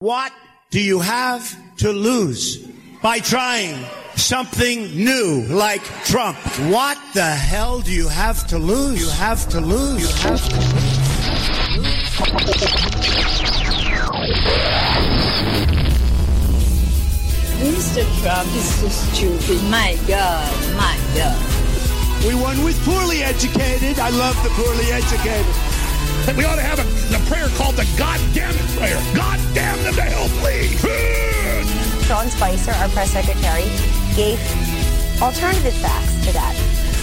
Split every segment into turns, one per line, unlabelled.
What do you have to lose by trying something new like Trump? What the hell do you have to lose? You have to lose. You have to lose.
Mr. Trump is so stupid. My God, my God.
We won with poorly educated. I love the poorly educated.
We ought to have a prayer called the God damn it prayer. God damn them to hell, please.
Sean Spicer, our press secretary, gave alternative facts to that.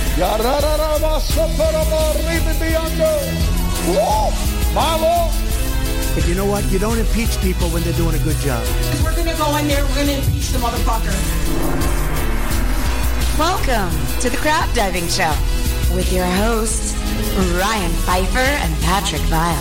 But you know what? You don't impeach people when they're doing a good job.
Because we're going to go in there, we're going to impeach the motherfucker.
Welcome to the Crab Diving Show with your hosts, Ryan Pfeiffer and Patrick Vile.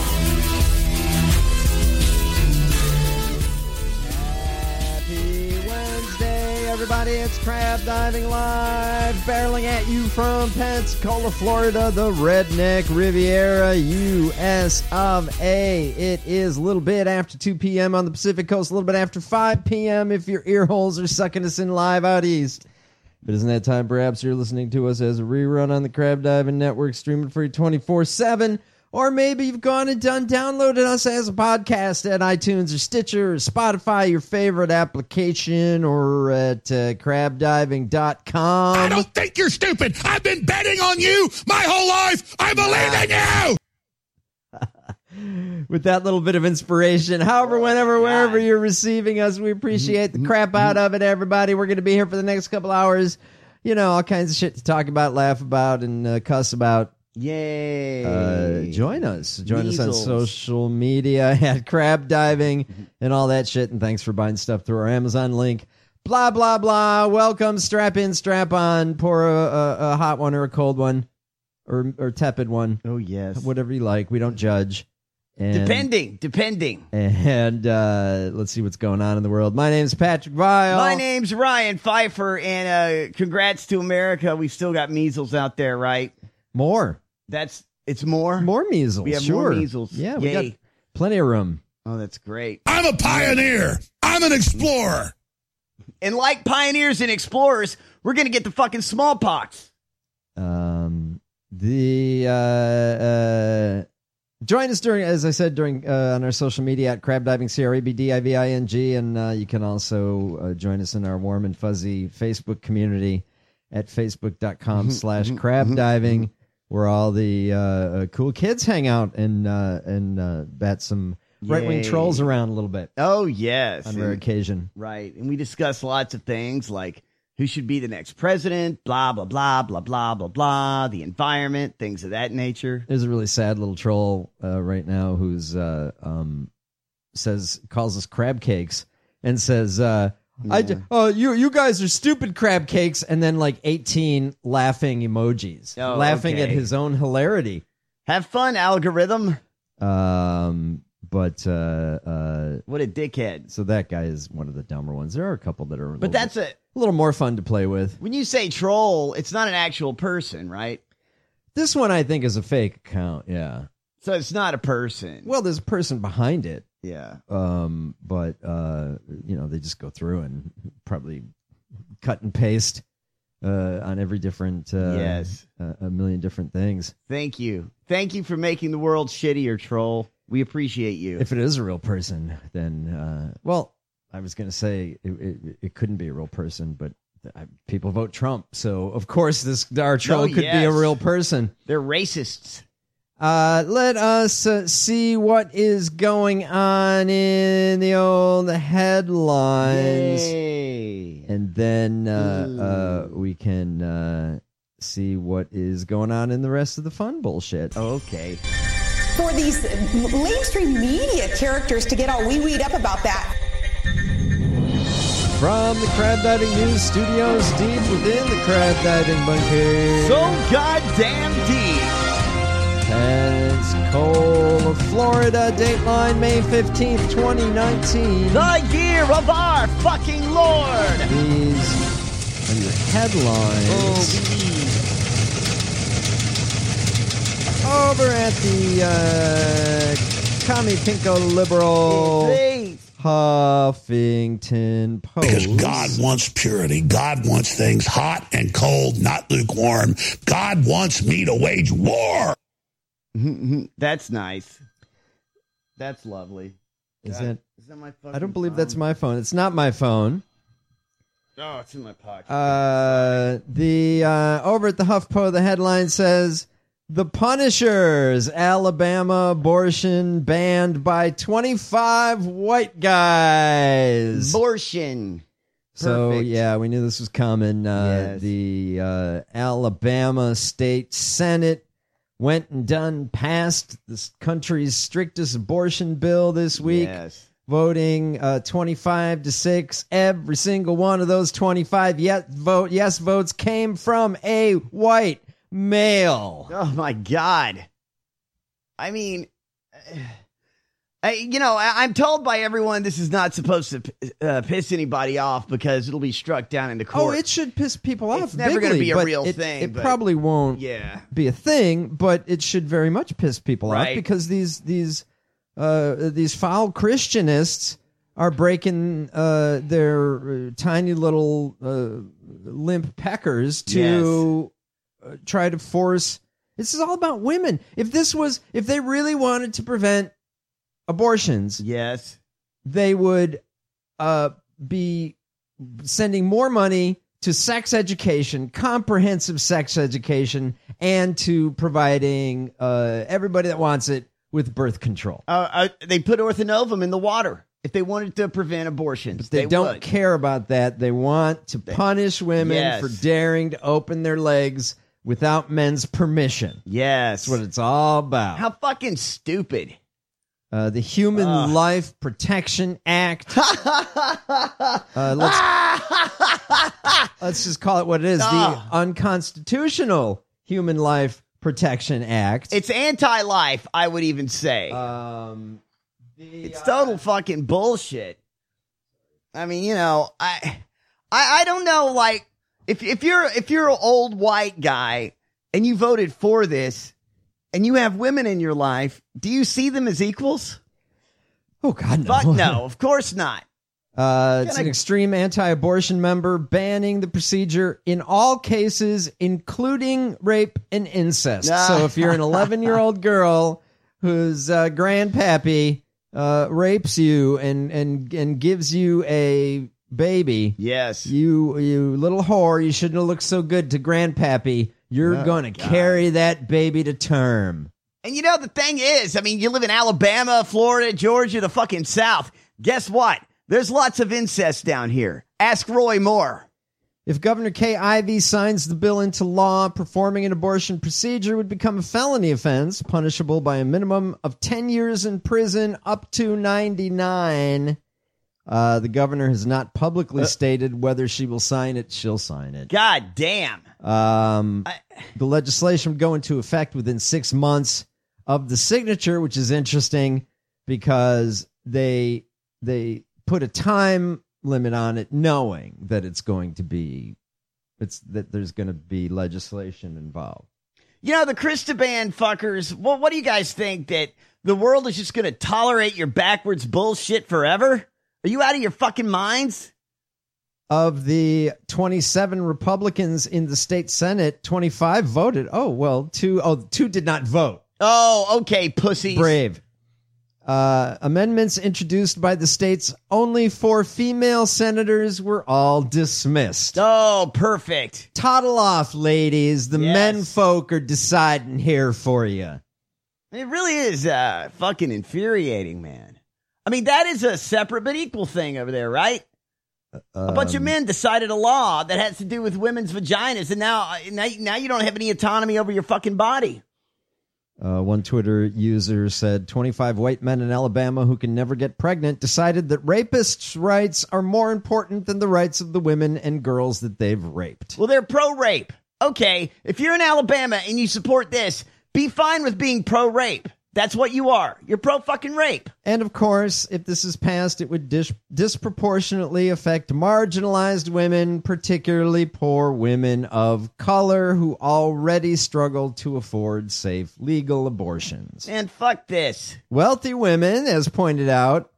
Happy Wednesday, everybody. It's Crab Diving Live, barreling at you from Pensacola, Florida, the Redneck Riviera, U.S. of A. It is a little bit after 2 p.m. on the Pacific Coast, a little bit after 5 p.m. if your ear holes are sucking us in live out east. But isn't that time perhaps you're listening to us as a rerun on the Crab Diving Network, streaming for you 24/7, or maybe you've gone and downloaded us as a podcast at iTunes or Stitcher or Spotify, your favorite application, or at crabdiving.com.
I don't think you're stupid. I've been betting on you my whole life. I believe in you.
With that little bit of inspiration, however, whenever, wherever you're receiving us, we appreciate the crap out of it, everybody. We're going to be here for the next couple hours. You know, all kinds of shit to talk about, laugh about, and cuss about.
Yay.
Join us. Join us on social media at Crab Diving and all that shit. And thanks for buying stuff through our Amazon link. Blah, blah, blah. Welcome. Strap in, strap on. Pour a hot one or a cold one or tepid one.
Oh, yes.
Whatever you like. We don't judge. And,
Depending.
And let's see what's going on in the world. My name's Patrick Vile.
My name's Ryan Pfeiffer, and congrats to America. We still got measles out there, right?
More.
It's more?
More measles.
We have more measles.
Yeah, we got plenty of room.
Oh, that's great.
I'm a pioneer. I'm an explorer.
And like pioneers and explorers, we're going to get the fucking smallpox.
Join us during, as I said, on our social media at Crab Diving, CRABDIVING, and you can also join us in our warm and fuzzy Facebook community at facebook.com/crabdiving, where all the cool kids hang out and bat some right-wing trolls around a little bit.
Oh, yes.
On rare occasion.
Right. And we discuss lots of things like who should be the next president, blah, blah, blah, blah, blah, blah, blah, the environment, things of that nature.
There's a really sad little troll right now who's calls us crab cakes and says, you guys are stupid crab cakes, and then like 18 laughing emojis, laughing at his own hilarity.
Have fun, algorithm.
But
what a dickhead.
So that guy is one of the dumber ones. There are a couple that are
a
little more fun to play with.
When you say troll, it's not an actual person, right?
This one I think is a fake account, yeah.
So it's not a person.
Well, there's a person behind it.
Yeah.
But they just go through and probably cut and paste on every different a million different things.
Thank you. Thank you for making the world shittier, troll. We appreciate you.
If it is a real person, then, I was going to say it couldn't be a real person, but people vote Trump. So, of course, our troll could be a real person.
They're racists.
Let us see what is going on in the old headlines.
Yay.
And then we can see what is going on in the rest of the fun bullshit.
Okay.
For these mainstream media characters to get all wee-weed up about that.
From the Crab Diving News Studios, deep within the Crab Diving bunker.
So goddamn deep.
Pensacola, Florida, Dateline, May 15th, 2019.
The year of our fucking Lord.
These are your headlines. Over at the Commie Pinko Liberal Huffington Post.
Because God wants purity. God wants things hot and cold, not lukewarm. God wants me to wage war.
That's nice. That's lovely.
Is
God,
that
my fucking
I don't believe
phone?
that's my phone. It's not my phone.
Oh, it's in my pocket.
Over at the HuffPo, the headline says, The Punishers, Alabama abortion banned by 25 white guys.
Abortion.
So,
Perfect.
yeah, we knew this was coming.
Yes.
The Alabama State Senate went and passed this country's strictest abortion bill this week.
Yes.
Voting 25-6. Every single one of those 25 yes votes came from a white male.
Oh, my God. I mean, I'm told by everyone this is not supposed to piss anybody off because it'll be struck down in the court.
Oh, it should piss people off.
It's never going to be a real thing.
It
but
probably won't be a thing, but it should very much piss people off because these foul Christianists are breaking their tiny little limp peckers to try to force. This is all about women. If they really wanted to prevent abortions,
yes,
they would be sending more money to sex education, comprehensive sex education, and to providing everybody that wants it with birth control.
They put orthonovum in the water if they wanted to prevent abortions.
But they don't
would.
care about that. They want to punish women for daring to open their legs without men's permission.
Yes.
That's what it's all about.
How fucking stupid.
The Human Life Protection Act. Let's just call it what it is. The unconstitutional Human Life Protection Act.
It's anti-life, I would even say. It's total fucking bullshit. I mean, I don't know, like, if you're an old white guy and you voted for this and you have women in your life, do you see them as equals?
Oh, God, no.
Fuck no, of course not.
It's an extreme anti-abortion member banning the procedure in all cases, including rape and incest. So if you're an 11-year-old girl whose grandpappy rapes you and gives you a baby,
yes,
you little whore, you shouldn't have looked so good to grandpappy. You're going to carry that baby to term.
And the thing is, I mean, you live in Alabama, Florida, Georgia, the fucking South. Guess what? There's lots of incest down here. Ask Roy Moore.
If Governor Kay Ivey signs the bill into law, performing an abortion procedure would become a felony offense, punishable by a minimum of 10 years in prison up to 99. The governor has not publicly stated whether she will sign it. She'll sign it.
God damn.
The legislation would go into effect within 6 months of the signature, which is interesting because they put a time limit on it, knowing that there's going to be legislation involved.
The Christaban fuckers, what do you guys think, that the world is just going to tolerate your backwards bullshit forever? Are you out of your fucking minds?
Of the 27 Republicans in the state Senate, 25 voted. Two did not vote.
Oh, okay, pussies.
Brave. Amendments introduced by the state's only 4 female senators were all dismissed.
Oh, perfect.
Toddle off, ladies. The men folk are deciding here for you.
It really is fucking infuriating, man. I mean, that is a separate but equal thing over there, right? A bunch of men decided a law that has to do with women's vaginas, and now you don't have any autonomy over your fucking body.
One Twitter user said 25 white men in Alabama who can never get pregnant decided that rapists' rights are more important than the rights of the women and girls that they've raped.
Well, they're pro-rape. Okay, if you're in Alabama and you support this, be fine with being pro-rape. That's what you are. You're pro-fucking rape.
And, of course, if this is passed, it would disproportionately affect marginalized women, particularly poor women of color who already struggle to afford safe, legal abortions.
And fuck this.
Wealthy women, as pointed out,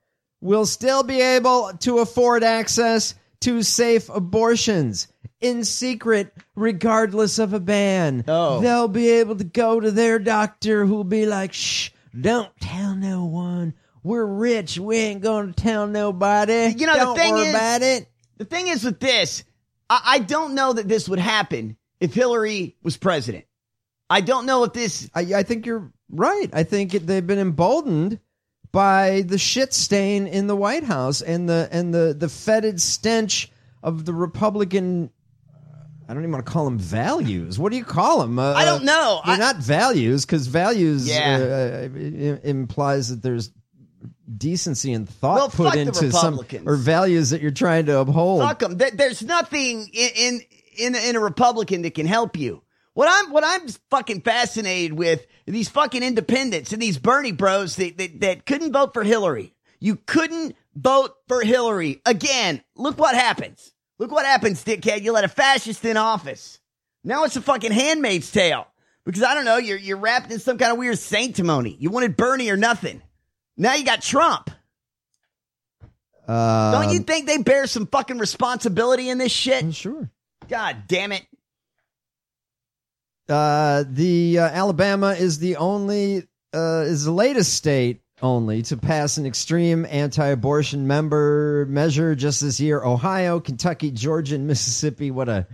will still be able to afford access to safe abortions in secret, regardless of a ban.
Oh.
They'll be able to go to their doctor who'll be like, shh, don't tell no one. We're rich. We ain't going to tell nobody.
You know,
don't
the thing
worry
is,
about it.
The thing is with this, I don't know that this would happen if Hillary was president. I don't know if this...
I think you're right. I think they've been emboldened by the shit stain in the White House and the fetid stench of the Republican... I don't even want to call them values. What do you call them?
I don't know.
They're not values, because values implies that there's decency and thought put into some, or values that you're trying to uphold.
Fuck them. There's nothing in a Republican that can help you. What I'm fucking fascinated with are these fucking independents and these Bernie bros that couldn't vote for Hillary. You couldn't vote for Hillary again. Look what happens. Look what happens, dickhead. You let a fascist in office. Now it's a fucking Handmaid's Tale. Because, I don't know, you're wrapped in some kind of weird sanctimony. You wanted Bernie or nothing. Now you got Trump. Don't you think they bear some fucking responsibility in this shit?
Sure.
God damn it.
Alabama is the latest state only to pass an extreme anti-abortion measure just this year. Ohio, Kentucky, Georgia, and Mississippi. What a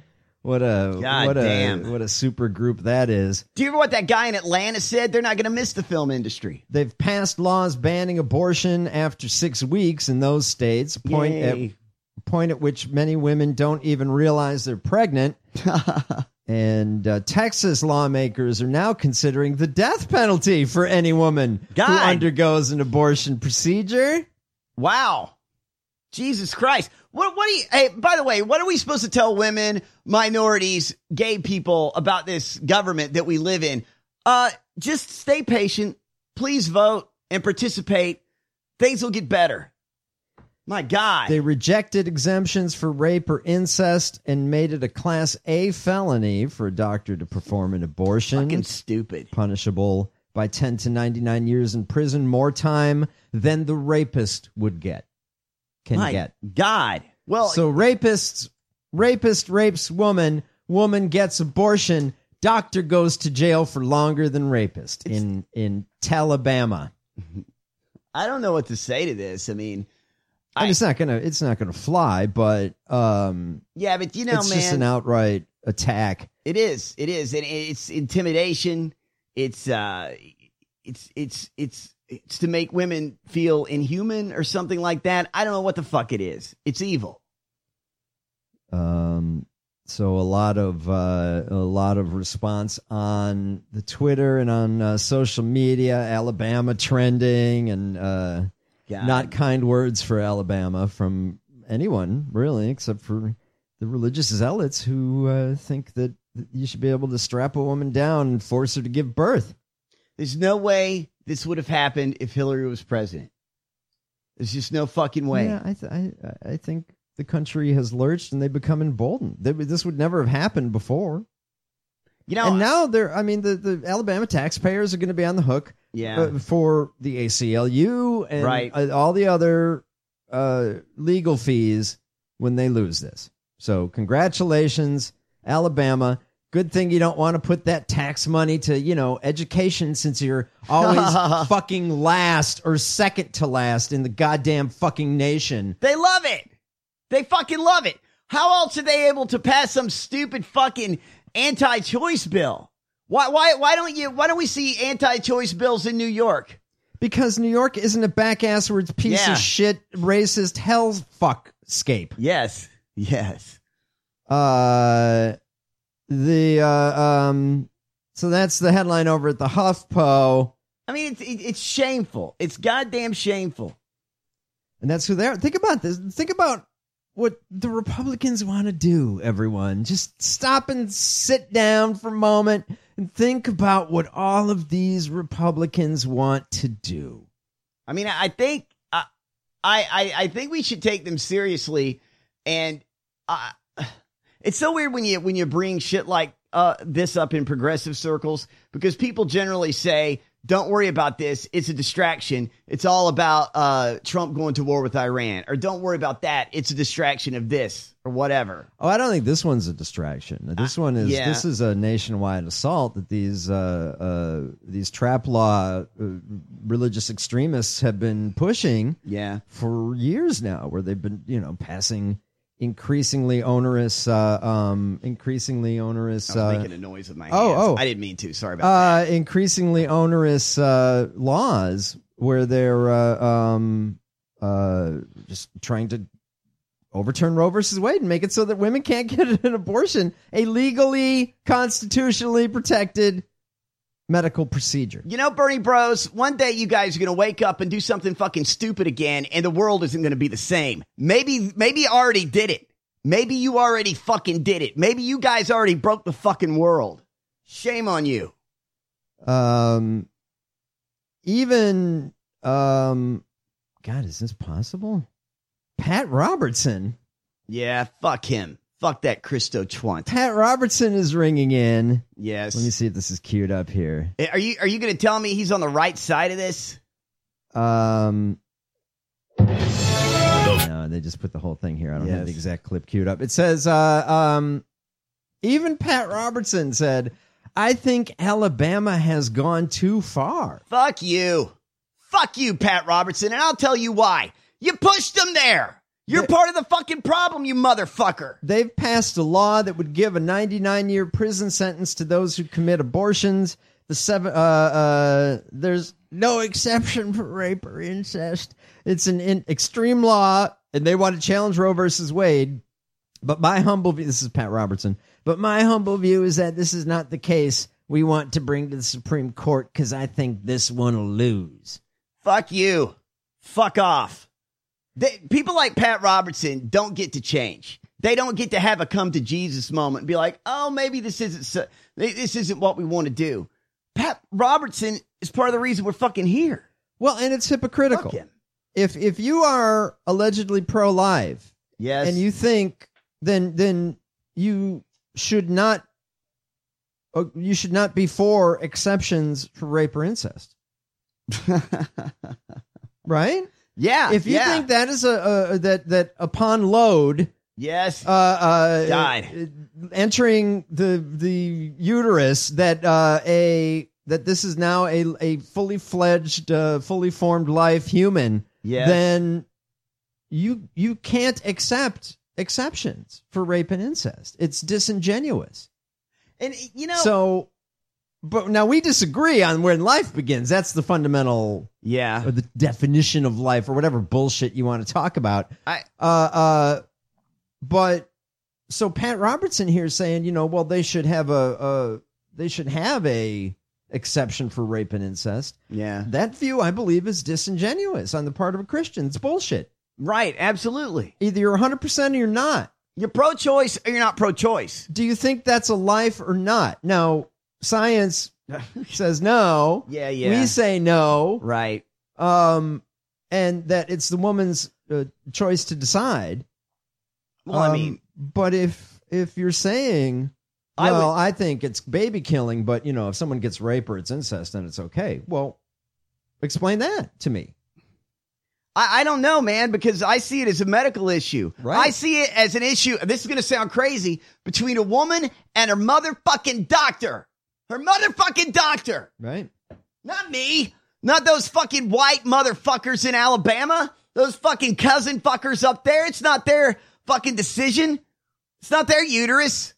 super group that is.
Do you hear what that guy in Atlanta said? They're not going to miss the film industry.
They've passed laws banning abortion after 6 weeks in those states. A point at which many women don't even realize they're pregnant. And Texas lawmakers are now considering the death penalty for any woman who undergoes an abortion procedure.
Wow. Jesus Christ. What do you, hey, by the way, what are we supposed to tell women, minorities, gay people about this government that we live in? Just stay patient. Please vote and participate. Things will get better. My God.
They rejected exemptions for rape or incest and made it a Class A felony for a doctor to perform an abortion.
Fucking stupid.
Punishable by 10 to 99 years in prison, more time than the rapist would get.
My God. Well,
so rapist rapes woman gets abortion, doctor goes to jail for longer than rapist in Alabama.
I don't know what to say to this. I mean,
it's not gonna fly, but
yeah, but you know,
it's just an outright attack.
It is, and it's intimidation. It's to make women feel inhuman or something like that. I don't know what the fuck it is. It's evil.
So a lot of response on the Twitter and on social media. Alabama trending and not kind words for Alabama from anyone really, except for the religious zealots who think that you should be able to strap a woman down and force her to give birth.
There's no way this would have happened if Hillary was president. There's just no fucking way.
Yeah, I think the country has lurched and they become emboldened. This would never have happened before.
You know,
and now the Alabama taxpayers are going to be on the hook for the ACLU and all the other legal fees when they lose this. So congratulations, Alabama. Good thing you don't want to put that tax money to, education, since you're always fucking last or second to last in the goddamn fucking nation.
They love it. They fucking love it. How else are they able to pass some stupid fucking anti-choice bill? Why don't we see anti-choice bills in New York?
Because New York isn't a back-asswards piece of shit, racist hell fuckscape.
Yes.
So that's the headline over at the HuffPo.
I mean, it's shameful. It's goddamn shameful.
And that's who they are. Think about this. Think about what the Republicans want to do, everyone. Just stop and sit down for a moment and think about what all of these Republicans want to do.
I mean, I think I think we should take them seriously. And it's so weird when you bring shit like this up in progressive circles, because people generally say, don't worry about this. It's a distraction. It's all about Trump going to war with Iran. Or don't worry about that. It's a distraction of this or whatever.
Oh, I don't think this one's a distraction. This one is This is a nationwide assault that these trap law religious extremists have been pushing for years now, where they've been, passing increasingly onerous I was making a noise with my hands. I didn't mean to. Sorry about that. Increasingly onerous laws where they're just trying to overturn Roe versus Wade and make it so that women can't get an abortion, a legally, constitutionally protected medical procedure.
Bernie Bros, one day you guys are going to wake up and do something fucking stupid again, and the world isn't going to be the same. Maybe you already did it. Maybe you already fucking did it. Maybe you guys already broke the fucking world. Shame on you.
God, is this possible? Pat Robertson.
Yeah, fuck him. Fuck that Christo Twant.
Pat Robertson is ringing in.
Yes.
Let me see if this is queued up here.
Are you going to tell me he's on the right side of this?
No, they just put the whole thing here. I don't have the exact clip queued up. It says, even Pat Robertson said, I think Alabama has gone too far.
Fuck you. Fuck you, Pat Robertson. And I'll tell you why. You pushed them there. You're part of the fucking problem, you motherfucker.
They've passed a law that would give a 99-year prison sentence to those who commit abortions. There's no exception for rape or incest. It's an extreme law, and they want to challenge Roe versus Wade. But my humble view, this is Pat Robertson, but my humble view is that this is not the case we want to bring to the Supreme Court, because I think this one will lose.
Fuck you. Fuck off. People like Pat Robertson don't get to change. They don't get to have a come to Jesus moment and be like, oh, maybe this isn't what we want to do. Pat Robertson is part of the reason we're fucking here.
Well, and it's hypocritical.
Fuck him.
If you are allegedly pro-life,
yes,
and you think then you should not be for exceptions for rape or incest. Right?
Yeah.
If you think that is that upon load,
yes,
died entering the uterus, that this is now a fully fledged, fully formed life human, then you can't accept exceptions for rape and incest. It's disingenuous.
And
so. But now we disagree on when life begins. That's the fundamental, or the definition of life, or whatever bullshit you want to talk about. But so Pat Robertson here is saying, well, they should have a exception for rape and incest.
Yeah,
that view, I believe, is disingenuous on the part of a Christian. It's bullshit.
Right? Absolutely.
Either you're 100% or you're not.
You're pro-choice or you're not pro-choice.
Do you think that's a life or not? Now, science says no.
Yeah.
We say no.
Right.
And that it's the woman's choice to decide.
Well, I mean,
but if you're saying, I think it's baby killing, but if someone gets rape or it's incest, then it's okay. Well, explain that to me.
I don't know, man, because I see it as a medical issue.
Right.
I see it as an issue, this is going to sound crazy, between a woman and her motherfucking doctor. Her motherfucking doctor.
Right.
Not me. Not those fucking white motherfuckers in Alabama. Those fucking cousin fuckers up there. It's not their fucking decision. It's not their uterus.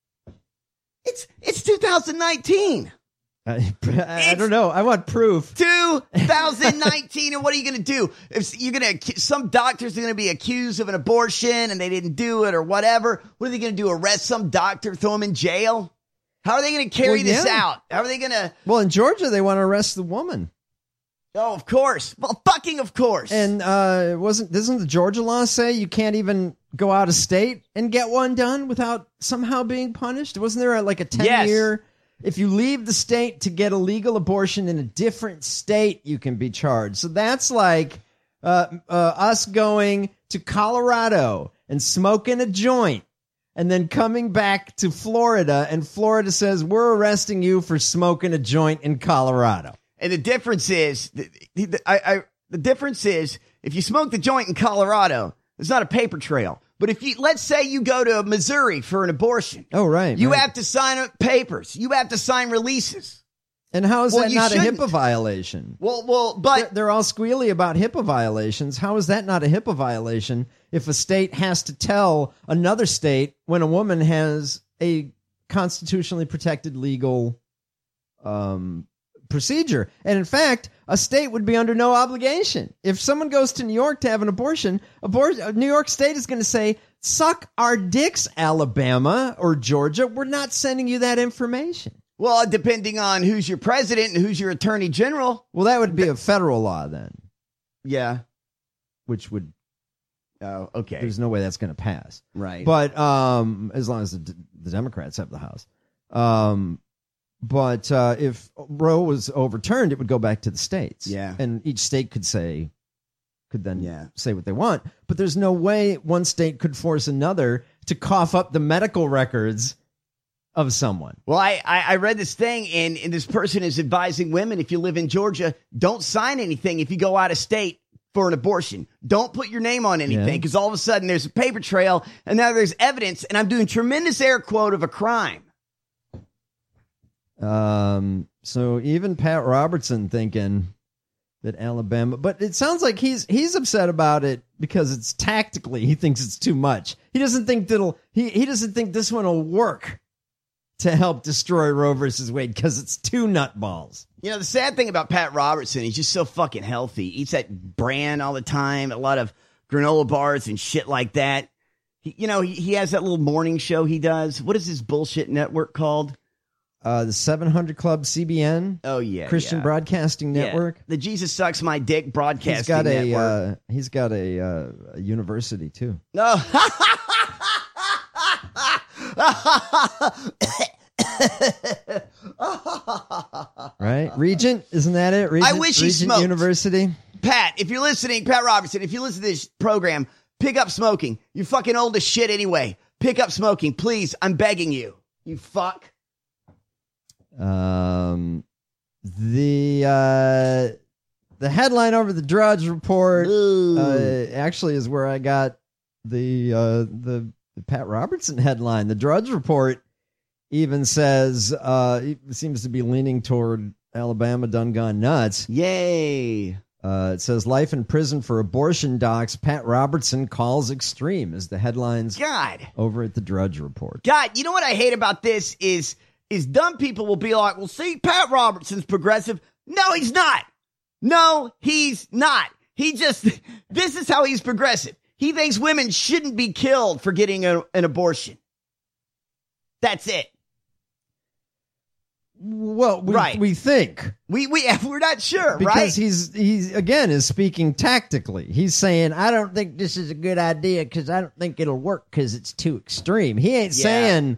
It's 2019.
I don't know. I want proof.
2019, and what are you going to do? If you're going to, some doctors are going to be accused of an abortion and they didn't do it or whatever. What are they going to do? Arrest some doctor, throw him in jail? How are they going to carry this out? How are they going to?
Well, in Georgia, they want to arrest the woman.
Oh, of course. Well, fucking of course.
And doesn't the Georgia law say you can't even go out of state and get one done without somehow being punished? Wasn't there like a 10-year? If you leave the state to get a legal abortion in a different state, you can be charged. So that's like us going to Colorado and smoking a joint and then coming back to Florida, and Florida says, we're arresting you for smoking a joint in Colorado.
And the difference is, the difference is, if you smoke the joint in Colorado, it's not a paper trail. But if you, let's say you go to Missouri for an abortion.
Oh, right.
You have to sign papers. You have to sign releases.
And how is that not a HIPAA violation?
But
they're all squealy about HIPAA violations. How is that not a HIPAA violation if a state has to tell another state when a woman has a constitutionally protected legal procedure? And in fact, a state would be under no obligation. If someone goes to New York to have an abortion, New York State is going to say, suck our dicks, Alabama or Georgia. We're not sending you that information.
Well, depending on who's your president and who's your attorney general.
Well, that would be a federal law then.
Yeah.
Which would...
Oh, okay.
There's no way that's going to pass.
Right.
But as long as the Democrats have the House. But if Roe was overturned, it would go back to the states.
Yeah.
And each state could say what they want. But there's no way one state could force another to cough up the medical records of someone.
Well, I read this thing, and this person is advising women, if you live in Georgia, don't sign anything if you go out of state for an abortion. Don't put your name on anything, because all of a sudden there's a paper trail, and now there's evidence, and I'm doing tremendous air quote of a crime.
So even Pat Robertson thinking that Alabama, but it sounds like he's upset about it because it's tactically, he thinks it's too much. He doesn't think he doesn't think this one will work to help destroy Roe versus Wade because it's too nutballs.
You know, the sad thing about Pat Robertson, he's just so fucking healthy. He eats that bran all the time, a lot of granola bars and shit like that. He has that little morning show he does. What is his bullshit network called?
The 700 Club CBN.
Oh, yeah.
Christian Broadcasting Network.
Yeah. The Jesus Sucks My Dick Broadcasting Network.
He's got a university, too.
No.
Right? Regent? Isn't that it? Regent,
I wish he
Regent
smoked.
University?
Pat, if you're listening, Pat Robertson, if you listen to this program, pick up smoking. You're fucking old as shit anyway. Pick up smoking. Please, I'm begging you. You fuck.
The headline over the Drudge Report actually is where I got the Pat Robertson headline. The Drudge Report even says it seems to be leaning toward Alabama done gone nuts.
Yay.
It says life in prison for abortion docs Pat Robertson calls extreme is the headlines.
God.
Over at the Drudge Report.
God, you know what I hate about this is dumb people will be like, well, see, Pat Robertson's progressive. No, he's not. No, he's not. This is how he's progressive. He thinks women shouldn't be killed for getting an abortion. That's it.
Well, we think.
We're not sure,
because
right?
Because he's again is speaking tactically. He's saying, I don't think this is a good idea because I don't think it'll work because it's too extreme. He ain't saying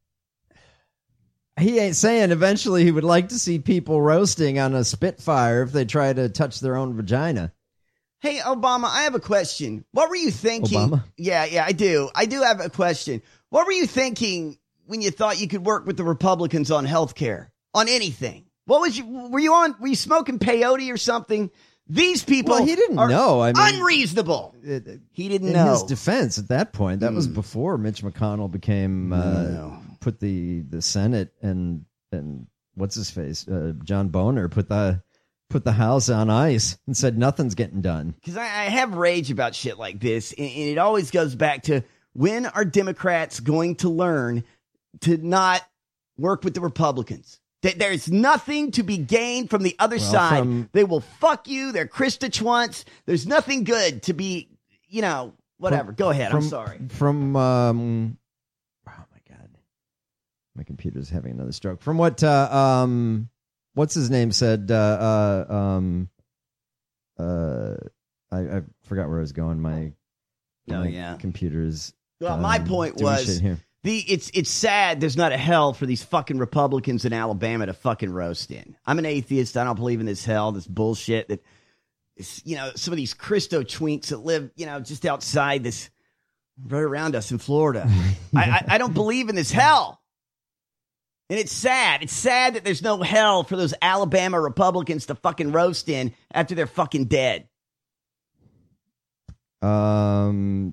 eventually he would like to see people roasting on a Spitfire if they try to touch their own vagina.
Hey, Obama, I have a question. What were you thinking?
Obama?
Yeah, I do. I do have a question. What were you thinking when you thought you could work with the Republicans on health care? On anything? Were you smoking peyote or something? These people
he didn't know. I mean,
unreasonable. He didn't know.
In his defense at that point, that was before Mitch McConnell became put the Senate and what's his face? John Boehner put the House on ice and said nothing's getting done.
Because I have rage about shit like this, and it always goes back to, when are Democrats going to learn to not work with the Republicans? There's nothing to be gained from the other side. They will fuck you. They're Krista Schwantz. There's nothing good to be, whatever. Go ahead. I'm sorry.
Oh my God. My computer's having another stroke. From what, what's his name said, I forgot where I was going. My computer's.
Well, my point was, it's sad there's not a hell for these fucking Republicans in Alabama to fucking roast in. I'm an atheist. I don't believe in this hell, this bullshit that, some of these Christo twinks that live, just outside this, right around us in Florida. I don't believe in this hell. And it's sad. It's sad that there's no hell for those Alabama Republicans to fucking roast in after they're fucking dead.
So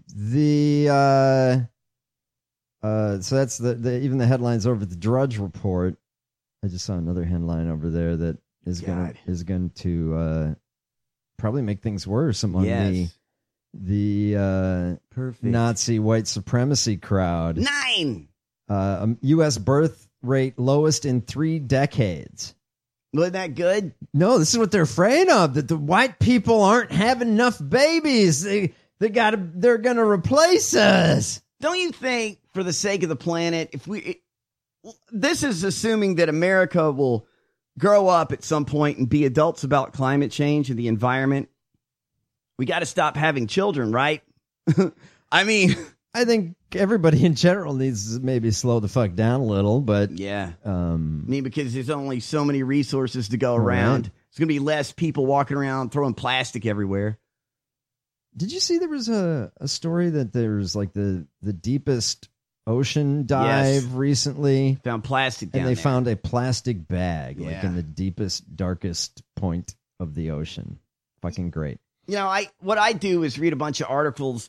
that's the even the headlines over the Drudge Report. I just saw another headline over there that is going to probably make things worse among the
perfect
Nazi white supremacy crowd.
9
U.S. birth rate lowest in 3 decades.
Wasn't that good?
No, this is what they're afraid of, that the white people aren't having enough babies. They're going to replace us.
Don't you think, for the sake of the planet, this is assuming that America will grow up at some point and be adults about climate change and the environment. We got to stop having children, right? I mean,
I think everybody in general needs to maybe slow the fuck down a little, but
yeah. Because there's only so many resources to go around. Right. There's going to be less people walking around throwing plastic everywhere.
Did you see there was a story that there's like the deepest ocean dive recently?
Found plastic down
there. And they
there.
found a plastic bag like in the deepest, darkest point of the ocean. Fucking great.
What I do is read a bunch of articles,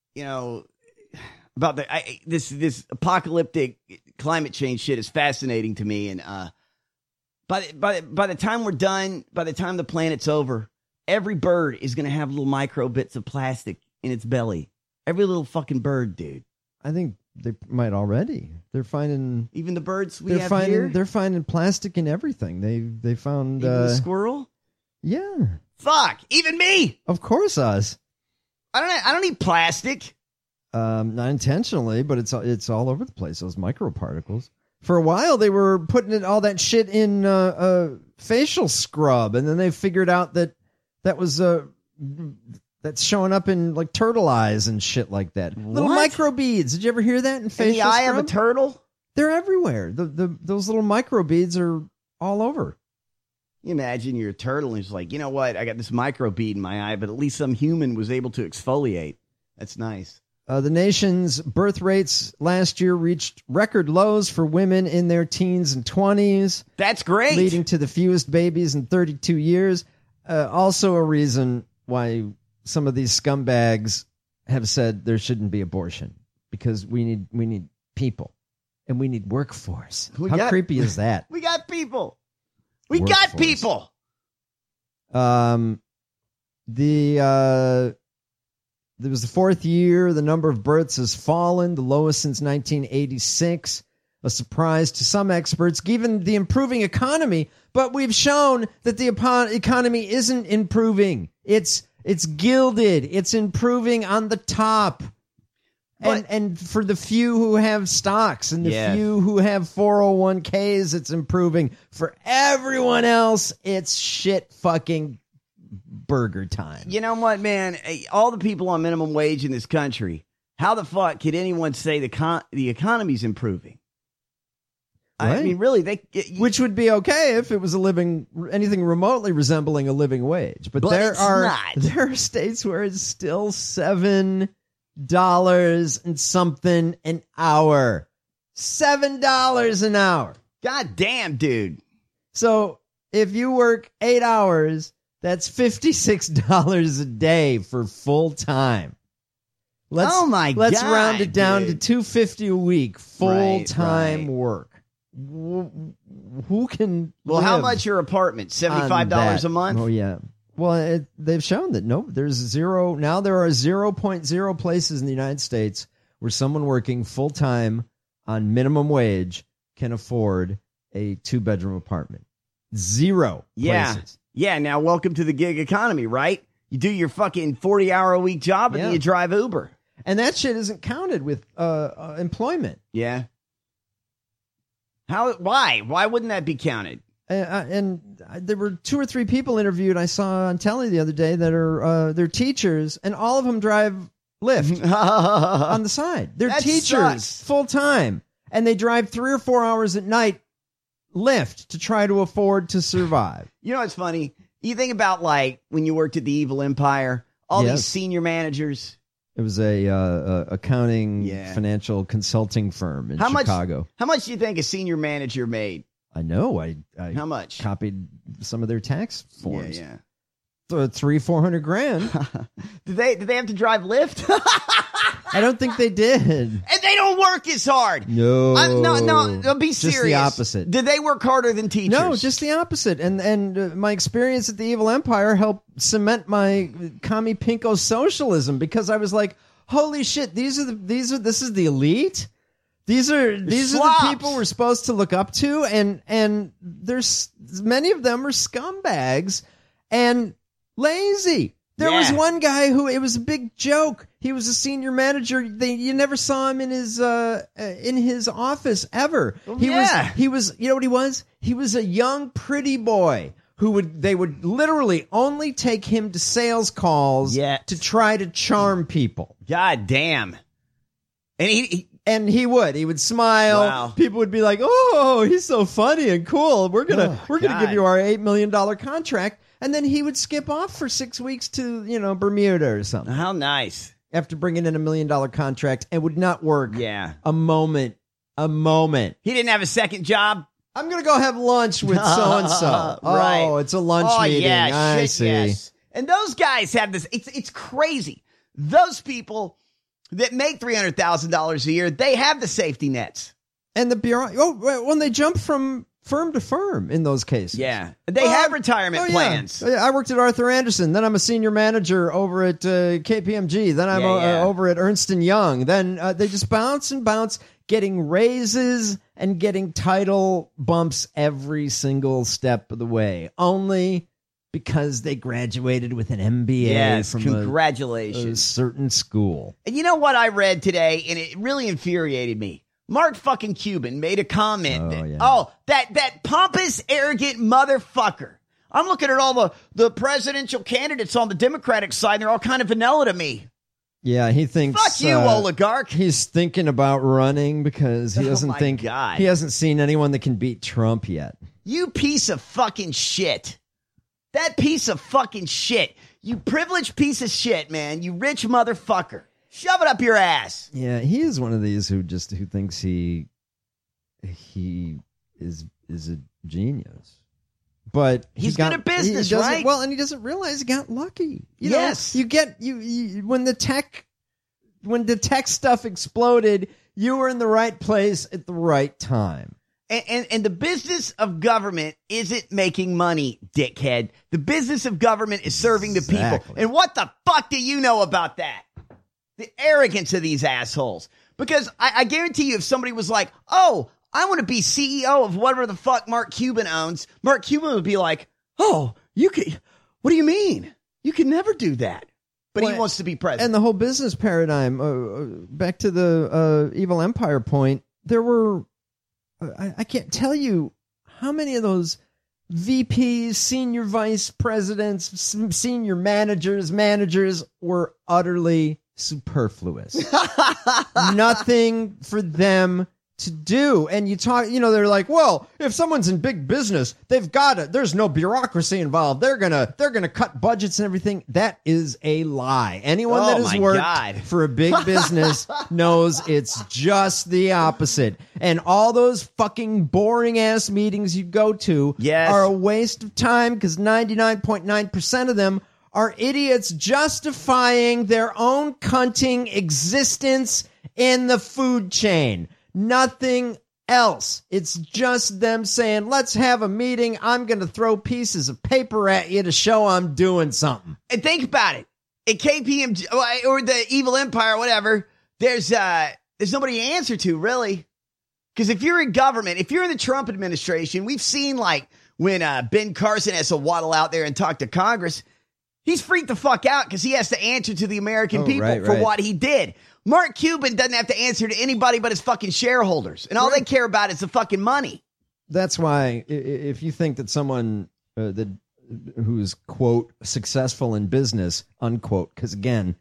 about this apocalyptic climate change shit is fascinating to me. And by the time we're done, by the time the planet's over, every bird is going to have little micro bits of plastic in its belly. Every little fucking bird, dude.
I think they might already. They're finding
even the birds we have here.
They're finding plastic in everything. They found
even the squirrel.
Yeah.
Fuck. Even me.
Of course, us.
I don't need plastic.
Not intentionally, but it's all over the place. Those microparticles. For a while, they were putting all that shit in facial scrub, and then they figured out that was that's showing up in like turtle eyes and shit like that. What? Little microbeads. Did you ever hear that in facial
the eye
scrub?
of a turtle?
They're everywhere. Those little microbeads are all over.
You imagine you're a turtle and it's like, you know what? I got this microbead in my eye, but at least some human was able to exfoliate. That's nice.
The nation's birth rates last year reached record lows for women in their teens and 20s.
That's great.
Leading to the fewest babies in 32 years. Also a reason why some of these scumbags have said there shouldn't be abortion, because we need people and we need workforce. How creepy is that?
We got people. We got people.
There was the 4th year. The number of births has fallen, the lowest since 1986. A surprise to some experts, given the improving economy. But we've shown that the economy isn't improving. It's gilded. It's improving on the top. And for the few who have stocks and the few who have 401ks, it's improving. For everyone else, it's shit fucking burger time.
You know what, man? All the people on minimum wage in this country, how the fuck could anyone say the economy's improving? Right. I mean, really,
which would be okay if it was anything remotely resembling a living wage. But there are states where it's still $7 and something an hour. $7 an hour.
God damn, dude.
So if you work 8 hours, that's $56 a day for full time. Let's round it down to $250 a week, full time work. Who can?
Well, how much your apartment? $75 a month?
Oh yeah. Well, they've shown that there's zero. Now there are 0.0 places in the United States where someone working full time on minimum wage can afford a 2-bedroom apartment. 0 places.
Yeah, now welcome to the gig economy, right? You do your fucking 40-hour-a-week job and then you drive Uber.
And that shit isn't counted with employment.
Yeah. Why? Why wouldn't that be counted?
And there were 2 or 3 people interviewed I saw on telly the other day that are they're teachers, and all of them drive Lyft on the side. They're teachers full time, and they drive 3 or 4 hours at night Lyft to try to afford to survive.
You know what's funny? You think about like when you worked at the Evil Empire, all these senior managers.
It was a accounting financial consulting firm in Chicago.
How much do you think a senior manager made?
I know. I
how much?
Copied some of their tax forms.
Yeah.
$300-400 grand.
Did they have to drive Lyft?
I don't think they did.
And they don't work as hard.
No.
No, be serious.
Just the opposite.
Did they work harder than teachers?
No, just the opposite. And my experience at the Evil Empire helped cement my commie pinko socialism, because I was like, holy shit, this is the elite. These are the people we're supposed to look up to, and there's many of them are scumbags and lazy. There was one guy who, it was a big joke. He was a senior manager. You never saw him in his office ever. He was, you know what he was? He was a young, pretty boy they would literally only take him to sales calls to try to charm people.
God damn.
And he would smile.
Wow.
People would be like, "Oh, he's so funny and cool. We're gonna give you our $8 million contract." And then he would skip off for 6 weeks to, Bermuda or something.
How nice.
After bringing in $1 million contract, and would not work.
Yeah.
A moment.
He didn't have a second job.
I'm going to go have lunch with so-and-so.
Right.
Oh, it's a lunch meeting.
Yeah,
I
shit,
see.
Yes. And those guys have this. It's crazy. Those people that make $300,000 a year, they have the safety nets.
And the bureau. When they jump from firm to firm in those cases.
Yeah. They have retirement plans.
Yeah. I worked at Arthur Andersen. Then I'm a senior manager over at KPMG. Then I'm over at Ernst & Young. Then they just bounce and bounce, getting raises and getting title bumps every single step of the way. Only because they graduated with an MBA from
congratulations.
a certain school.
And you know what I read today, and it really infuriated me? Mark fucking Cuban made a comment that pompous, arrogant motherfucker. I'm looking at all the presidential candidates on the Democratic side, and they're all kind of vanilla to me.
Yeah, he thinks.
Fuck you, oligarch.
He's thinking about running because he doesn't think
God.
He hasn't seen anyone that can beat Trump yet.
You piece of fucking shit. That piece of fucking shit. You privileged piece of shit, man. You rich motherfucker. Shove it up your ass.
Yeah, he is one of these who thinks he is a genius. But
he's good at business, right?
Well, and he doesn't realize he got lucky. You know, when the tech stuff exploded, you were in the right place at the right time.
And the business of government isn't making money, dickhead. The business of government is serving the people. And what the fuck do you know about that? The arrogance of these assholes. Because I guarantee you, if somebody was like, oh, I want to be CEO of whatever the fuck Mark Cuban owns, Mark Cuban would be like, oh, you could, what do you mean? You can never do that. But he wants to be president.
And the whole business paradigm, back to the Evil Empire point, there were, I can't tell you how many of those VPs, senior vice presidents, senior managers were utterly superfluous. Nothing for them to do. And you talk, they're like, well, if someone's in big business, they've got it. There's no bureaucracy involved. They're gonna cut budgets and everything. That is a lie. Anyone that has worked for a big business knows it's just the opposite. And all those fucking boring ass meetings you go to are a waste of time, because 99.9% of them are idiots justifying their own cunting existence in the food chain. Nothing else. It's just them saying, let's have a meeting. I'm going to throw pieces of paper at you to show I'm doing something.
And think about it. At KPMG or the Evil Empire or whatever, there's nobody to answer to, really. Because if you're in government, if you're in the Trump administration, we've seen like when Ben Carson has to waddle out there and talk to Congress, he's freaked the fuck out because he has to answer to the American people for what he did. Mark Cuban doesn't have to answer to anybody but his fucking shareholders. And all they care about is the fucking money.
That's why if you think that someone who's, quote, successful in business, unquote, because again,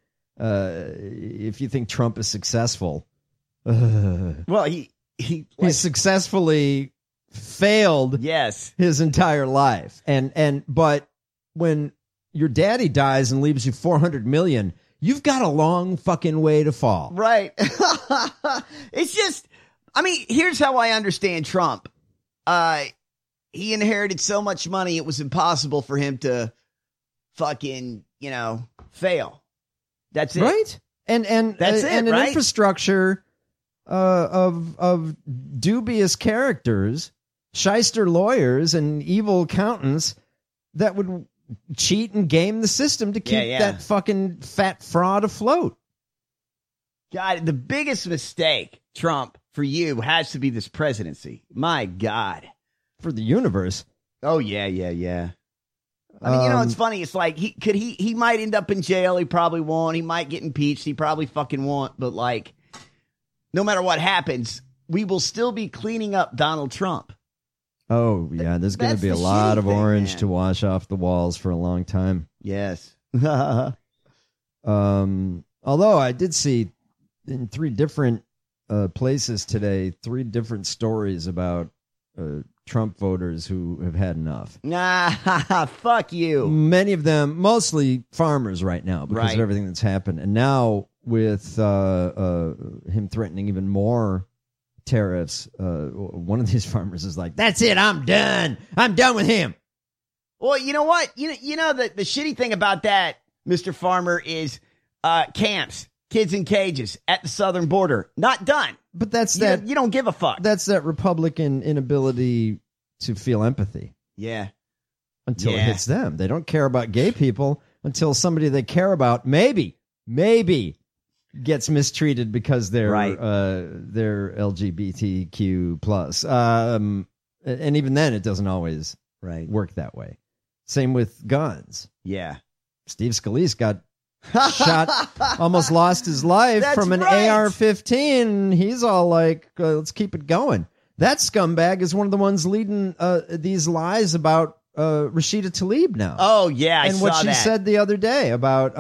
if you think Trump is successful,
well, he
successfully failed his entire life. But when your daddy dies and leaves you $400 million, you've got a long fucking way to fall.
Right. It's just, I mean, here's how I understand Trump. He inherited so much money, it was impossible for him to fucking, fail. That's it.
Right? And
That's it,
and an
right?
infrastructure of dubious characters, shyster lawyers and evil accountants that would cheat and game the system to keep that fucking fat fraud afloat.
God, the biggest mistake, Trump, for you has to be this presidency. My God.
For the universe.
Oh, yeah. I mean, it's funny. It's like he might end up in jail. He probably won't. He might get impeached. He probably fucking won't. But like, no matter what happens, we will still be cleaning up Donald Trump.
Oh, yeah. There's going to be a lot of orange to wash off the walls for a long time.
Yes.
Although I did see in 3 different places today, 3 different stories about Trump voters who have had enough.
Nah, fuck you.
Many of them, mostly farmers right now because of everything that's happened. And now with him threatening even more tariffs, one of these farmers is like, that's it, I'm done. I'm done with him.
Well, you know what? You know the shitty thing about that, Mr. Farmer, is camps, kids in cages at the southern border. Not done.
But that's
you don't give a fuck.
That's that Republican inability to feel empathy.
Yeah.
Until it hits them. They don't care about gay people until somebody they care about maybe gets mistreated because they're LGBTQ plus. And even then it doesn't always work that way. Same with guns.
Yeah.
Steve Scalise got shot, almost lost his life from an AR-15. He's all like, let's keep it going. That scumbag is one of the ones leading these lies about Rashida Tlaib now.
Oh, yeah,
and what she said the other day about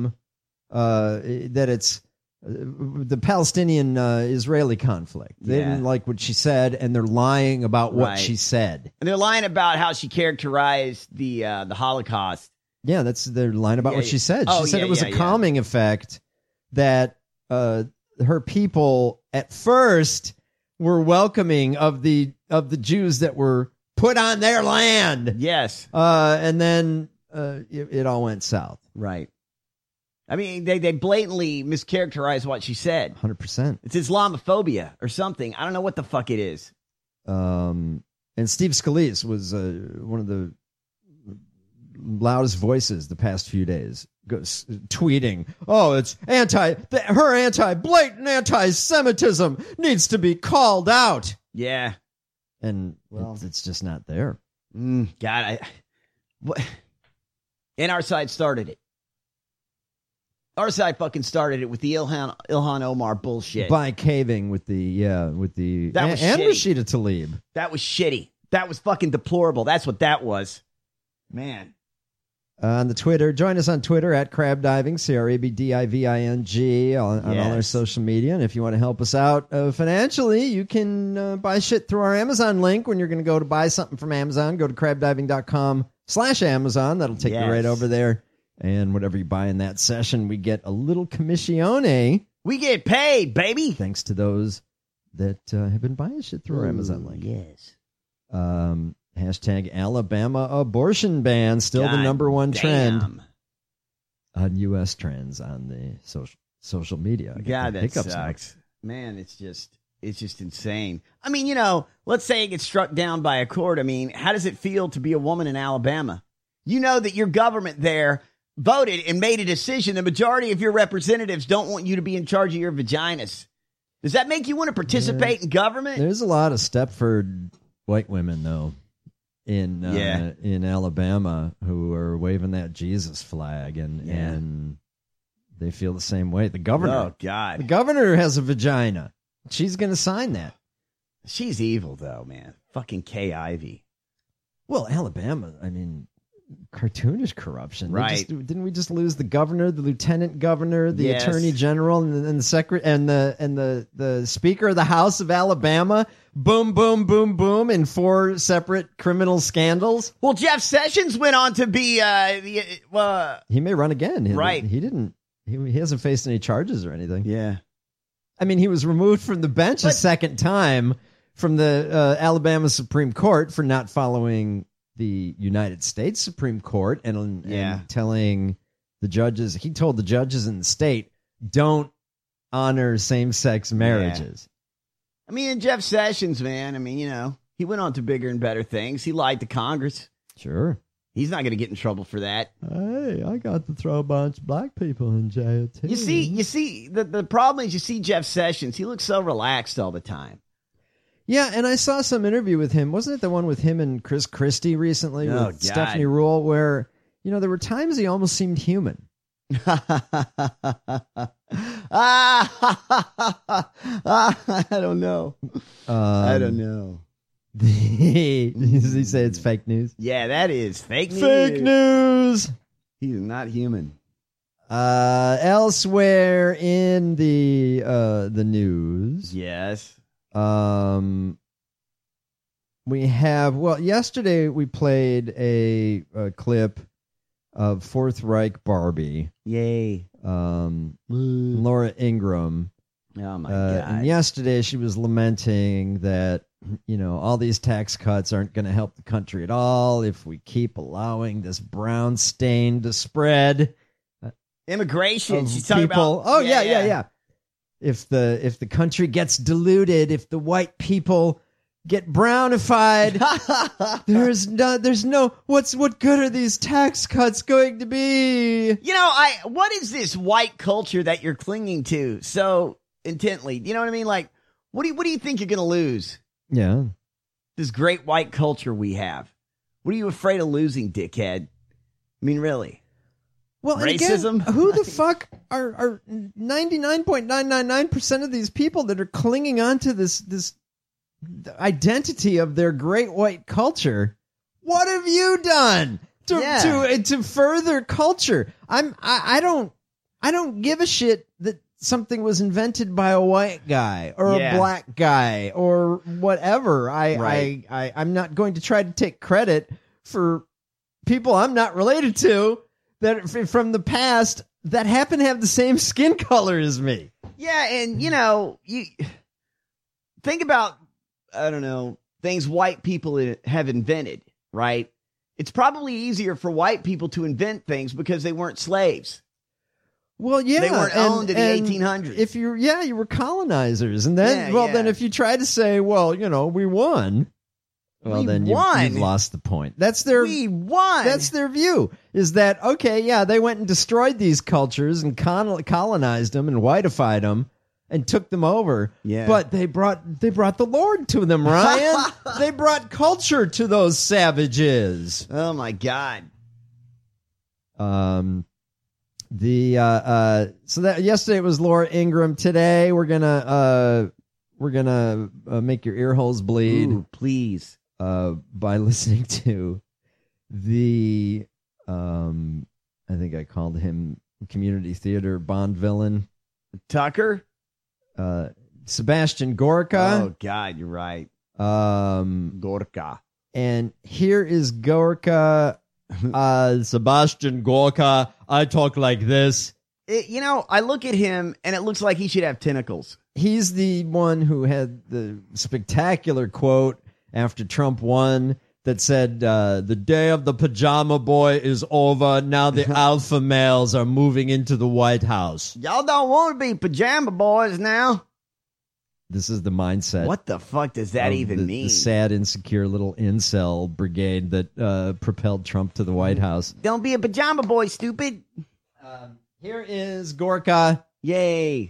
that it's the Palestinian-Israeli conflict. They didn't like what she said, and they're lying about what she said.
And they're lying about how she characterized the Holocaust.
Yeah, they're lying about what she said. She said it was a calming effect that her people at first were welcoming of the Jews that were put on their land.
Yes.
And then it all went south.
Right. I mean, they blatantly mischaracterized what she said.
100%.
It's Islamophobia or something. I don't know what the fuck it is.
And Steve Scalise was one of the loudest voices the past few days, tweeting, "Oh, it's blatant anti-Semitism needs to be called out."
Yeah,
and it's just not there.
God, and our side started it. Our side fucking started it with the Ilhan Omar bullshit
by caving with the
that was
and Rashida Tlaib.
That was shitty. That was fucking deplorable. That's what that was, man.
On the Twitter, join us on Twitter at Crab Diving, CRABDIVING, on all our social media. And if you want to help us out financially, you can buy shit through our Amazon link. When you're going to go to buy something from Amazon, go to crabdiving.com/Amazon. That'll take you right over there. And whatever you buy in that session, we get a little commissione.
We get paid, baby.
Thanks to those that have been buying shit through our Amazon link.
Yes.
Hashtag Alabama abortion ban, still the number one trend on U.S. trends on the social media.
God, that sucks. Man, it's just insane. I mean, let's say it gets struck down by a court. I mean, how does it feel to be a woman in Alabama? You know that your government there voted and made a decision. The majority of your representatives don't want you to be in charge of your vaginas. Does that make you want to participate in government?
There's a lot of Stepford white women, though, in Alabama who are waving that Jesus flag, and they feel the same way. The governor,
oh God,
the governor has a vagina. She's going to sign that.
She's evil, though, man. Fucking Kay Ivey.
Well, Alabama, I mean, cartoonish corruption,
right?
Didn't we just lose the governor, the lieutenant governor, the attorney general, and the secretary, and the speaker of the House of Alabama? Boom, boom, boom, boom, in 4 separate criminal scandals.
Well, Jeff Sessions went on to be
he may run again,
right?
He didn't He hasn't faced any charges or anything.
Yeah.
I mean, he was removed from the bench a second time from the Alabama Supreme Court for not following the United States Supreme Court and telling the judges. He told the judges in the state, don't honor same-sex marriages.
I mean, and Jeff Sessions, man, I mean, he went on to bigger and better things. He lied to Congress.
Sure.
He's not going to get in trouble for that.
Hey, I got to throw a bunch of black people in jail, too.
You see, the problem is you see Jeff Sessions. He looks so relaxed all the time.
Yeah, and I saw some interview with him. Wasn't it the one with him and Chris Christie recently with Stephanie Ruhle where, there were times he almost seemed human.
I don't know. I don't know.
Does he say it's fake news?
Yeah, that is fake news.
Fake news.
He is not human.
Elsewhere in the news.
Yes.
We have, yesterday we played a clip of Fourth Reich Barbie.
Yay.
Laura Ingraham.
Oh my God.
And yesterday she was lamenting that, all these tax cuts aren't going to help the country at all if we keep allowing this brown stain to spread.
Immigration. She's talking about.
Oh, yeah. If the country gets diluted, if the white people get brownified, there's no what good are these tax cuts going to be?
What is this white culture that you're clinging to so intently? You know what I mean? Like, what do you think you're going to lose?
Yeah.
This great white culture we have. What are you afraid of losing, dickhead? I mean, really?
Well,
racism?
Again, who the fuck are 99.999% of these people that are clinging on to this identity of their great white culture? What have you done to further culture? I don't give a shit that something was invented by a white guy or a black guy or whatever. I'm not going to try to take credit for people I'm not related to that from the past that happen to have the same skin color as me.
Yeah, and you think about, I don't know, things white people have invented, right? It's probably easier for white people to invent things because they weren't slaves.
Well, yeah,
they weren't owned in the 1800s.
If you were colonizers, and then then if you try to say, we won, then you've lost the point.
We won.
That's their view. Is that okay? Yeah, they went and destroyed these cultures and colonized them and whiteified them and took them over.
Yeah,
but they brought the Lord to them, Ryan. They brought culture to those savages.
Oh my God.
So that yesterday it was Laura Ingraham. Today we're gonna make your ear holes bleed.
Ooh, please.
By listening to the I think I called him Community Theater Bond villain
Tucker,
Sebastian Gorka.
Oh God, you're right. Gorka.
And here is Gorka. Sebastian Gorka. I talk like this.
I look at him and it looks like he should have tentacles.
He's the one who had the spectacular quote after Trump won that said, the day of the pajama boy is over. Now the alpha males are moving into the White House.
Y'all don't want to be pajama boys now.
This is the mindset.
What the fuck does that even mean?
The sad, insecure little incel brigade that propelled Trump to the White House.
Don't be a pajama boy, stupid.
Here is Gorka.
Yay.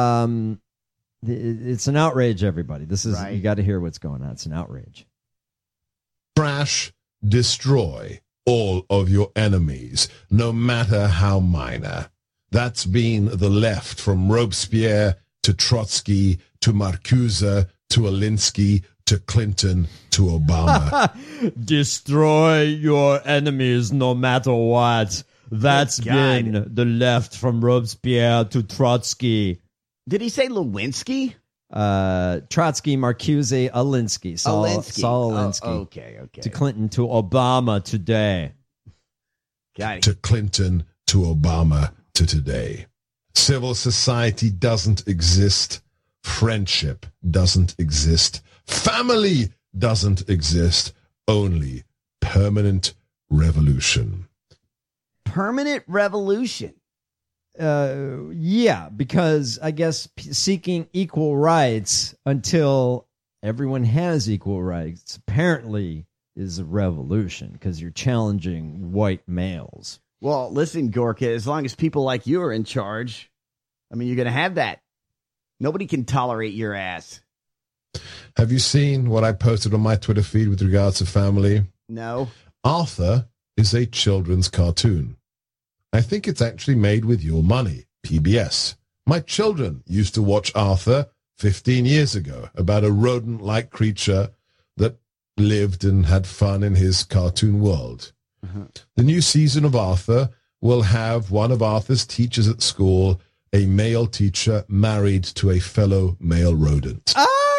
It's an outrage, everybody. This is You got to hear what's going on. It's an outrage.
Trash, destroy all of your enemies, no matter how minor. That's been the left from Robespierre to Trotsky to Marcuse to Alinsky to Clinton to Obama.
Destroy your enemies no matter what. That's been the left from Robespierre to Trotsky.
Did he say Lewinsky?
Trotsky, Marcuse, Alinsky. Saul Alinsky.
Oh, okay.
To Clinton to Obama today.
Got it.
To Clinton to Obama to today. Civil society doesn't exist. Friendship doesn't exist. Family doesn't exist. Only permanent revolution.
Permanent revolution.
Yeah, because I guess seeking equal rights until everyone has equal rights apparently is a revolution because you're challenging white males.
Well, listen, Gorka, as long as people like you are in charge, I mean, you're going to have that. Nobody can tolerate your ass.
Have you seen what I posted on my Twitter feed with regards to family?
No.
Arthur is a children's cartoon. I think it's actually made with your money, PBS. My children used to watch Arthur 15 years ago about a rodent-like creature that lived and had fun in his cartoon world. The new season of Arthur will have one of Arthur's teachers at school, a male teacher married to a fellow male rodent.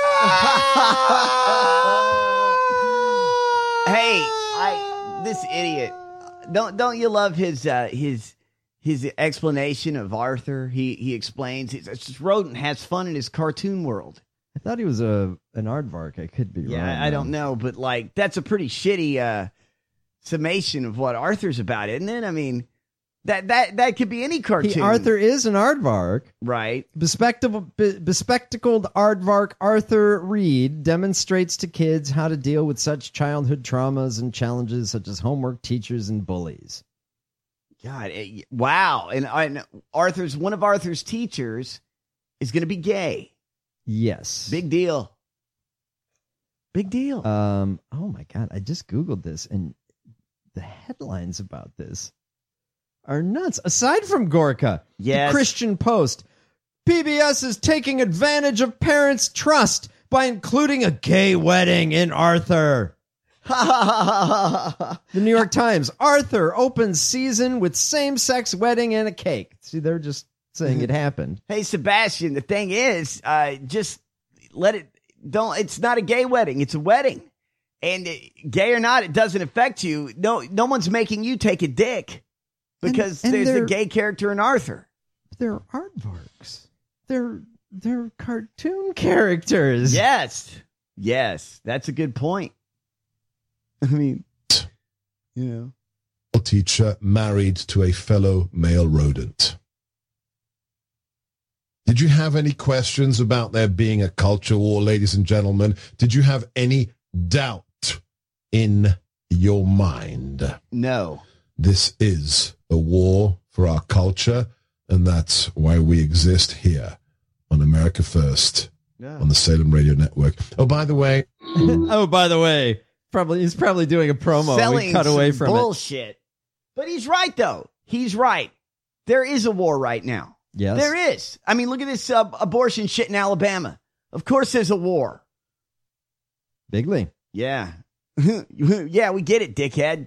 Hey, this idiot. Don't you love his explanation of Arthur? He explains this rodent has fun in his cartoon world.
I thought he was an aardvark. I could be wrong.
Yeah, I don't know, but like that's a pretty shitty summation of what Arthur's about, isn't it? I mean, that could be any cartoon.
Arthur is an aardvark.
Right.
Bespectacled aardvark Arthur Reed demonstrates to kids how to deal with such childhood traumas and challenges such as homework, teachers, and bullies.
God, wow. And Arthur's one of Arthur's teachers is going to be gay.
Yes.
Big deal. Big deal.
Oh my God. I just Googled this and the headlines about this are nuts. Aside from Gorka,
yes.
The Christian Post, PBS is taking advantage of parents' trust by including a gay wedding in Arthur. The New York Times, Arthur opens season with same-sex wedding and a cake. See, they're just saying it happened.
Hey, Sebastian, the thing is, just let it, it's not a gay wedding. It's a wedding. And gay or not, it doesn't affect you. No one's making you take a dick because
and
there's a gay character in Arthur.
They're aardvarks. They're cartoon characters.
Yes, that's a good point. I mean, you know,
teacher married to a fellow male rodent. Did you have any questions about there being a culture war, ladies and gentlemen? Did you have any doubt in your mind?
No.
This is a war for our culture, and that's why we exist here on America First, on the Salem Radio Network. Oh, by the way.
He's probably doing a promo.
Selling
we cut away from
bullshit. But he's right, though. He's right. There is a war right now.
Yes.
There is. I mean, look at this abortion shit in Alabama. Of course there's a war.
Bigly.
Yeah. Yeah, we get it, dickhead.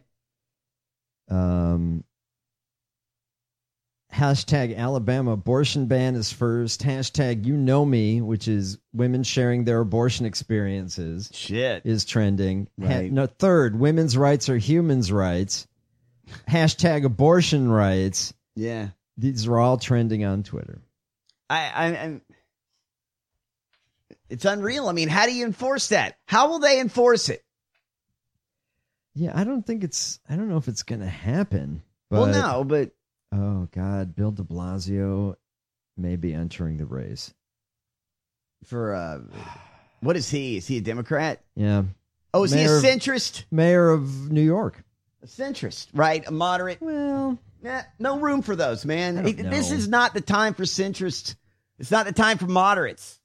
Hashtag Alabama abortion ban is first. Hashtag you know me, which is women sharing their abortion experiences.
Shit.
Is trending.
Right.
Third, women's rights are humans' rights. Hashtag abortion rights.
Yeah.
These are all trending on Twitter.
I'm it's unreal. I mean, how do you enforce that? How will they enforce it?
Yeah, I don't know if it's going to happen. But,
well, no, but.
Oh, God. Bill de Blasio may be entering the race.
For, what is he? Is he a Democrat?
Yeah.
Oh, is he a centrist?
Mayor of New York.
A centrist, right? A moderate?
Well.
No room for those, man. This
know.
is not the time for centrists. It's not the time for moderates.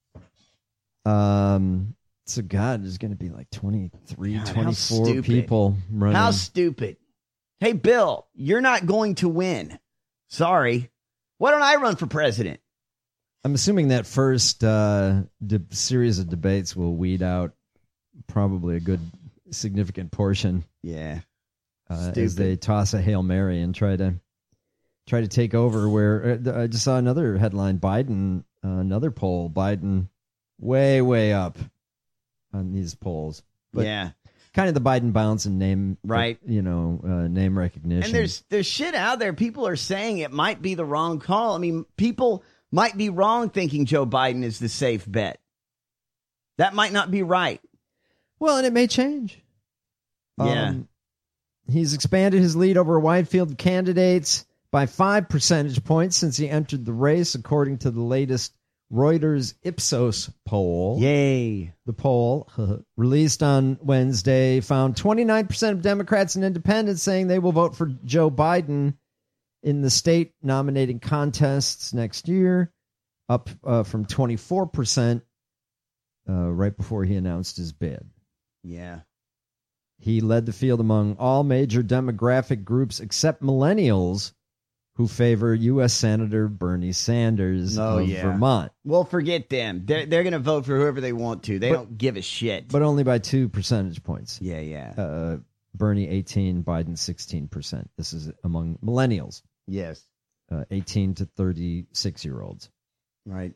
So, God, there's going to be like 23, 24 people running.
How stupid. Hey, Bill, you're not going to win. Sorry. Why don't I run for president?
I'm assuming that first series of debates will weed out probably a good significant portion.
Yeah.
As they toss a Hail Mary and try to take over. Where I just saw another headline: Biden, another poll, Biden way up on these polls. But
yeah.
kind of the Biden bounce and name,
right?
Name recognition.
And there's shit out there. People are saying it might be the wrong call. I mean, people might be wrong thinking Joe Biden is the safe bet. That might not be right.
Well, and it may change.
Yeah.
He's expanded his lead over a wide field of candidates by 5 percentage points since he entered the race, according to the latest Reuters Ipsos poll.
Yay.
The poll, released on Wednesday, found 29% of Democrats and independents saying they will vote for Joe Biden in the state nominating contests next year, up from 24% right before he announced his bid.
Yeah.
He led the field among all major demographic groups except millennials, who favor U.S. Senator Bernie Sanders of Vermont.
Well, forget them. They're going to vote for whoever they want to. They don't give a shit.
But only by 2 percentage points.
Yeah.
Bernie 18, Biden 16%. This is among millennials.
Yes.
18 to 36-year-olds.
Right.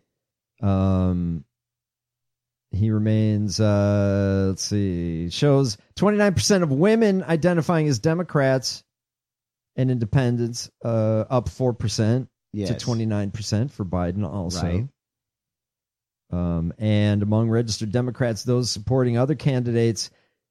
He remains, shows 29% of women identifying as Democrats and independents, up 4% to 29% for Biden also. Right. And among registered Democrats, those supporting other candidates,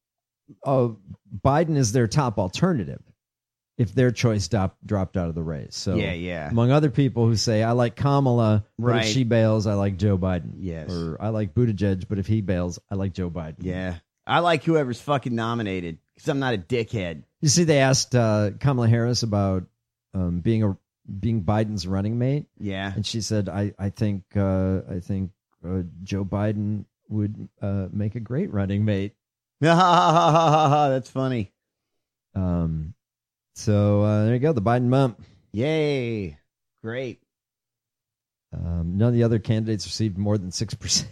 Biden is their top alternative if their choice dropped out of the race. So among other people who say, I like Kamala, but if she bails, I like Joe Biden.
Yes.
Or I like Buttigieg, but if he bails, I like Joe Biden.
Yeah. I like whoever's fucking nominated because I'm not a dickhead.
You see, they asked Kamala Harris about being Biden's running mate.
Yeah.
And she said, I think Joe Biden would make a great running mate.
That's funny.
So there you go, the Biden bump.
Yay. Great.
None of the other candidates received more than 6%.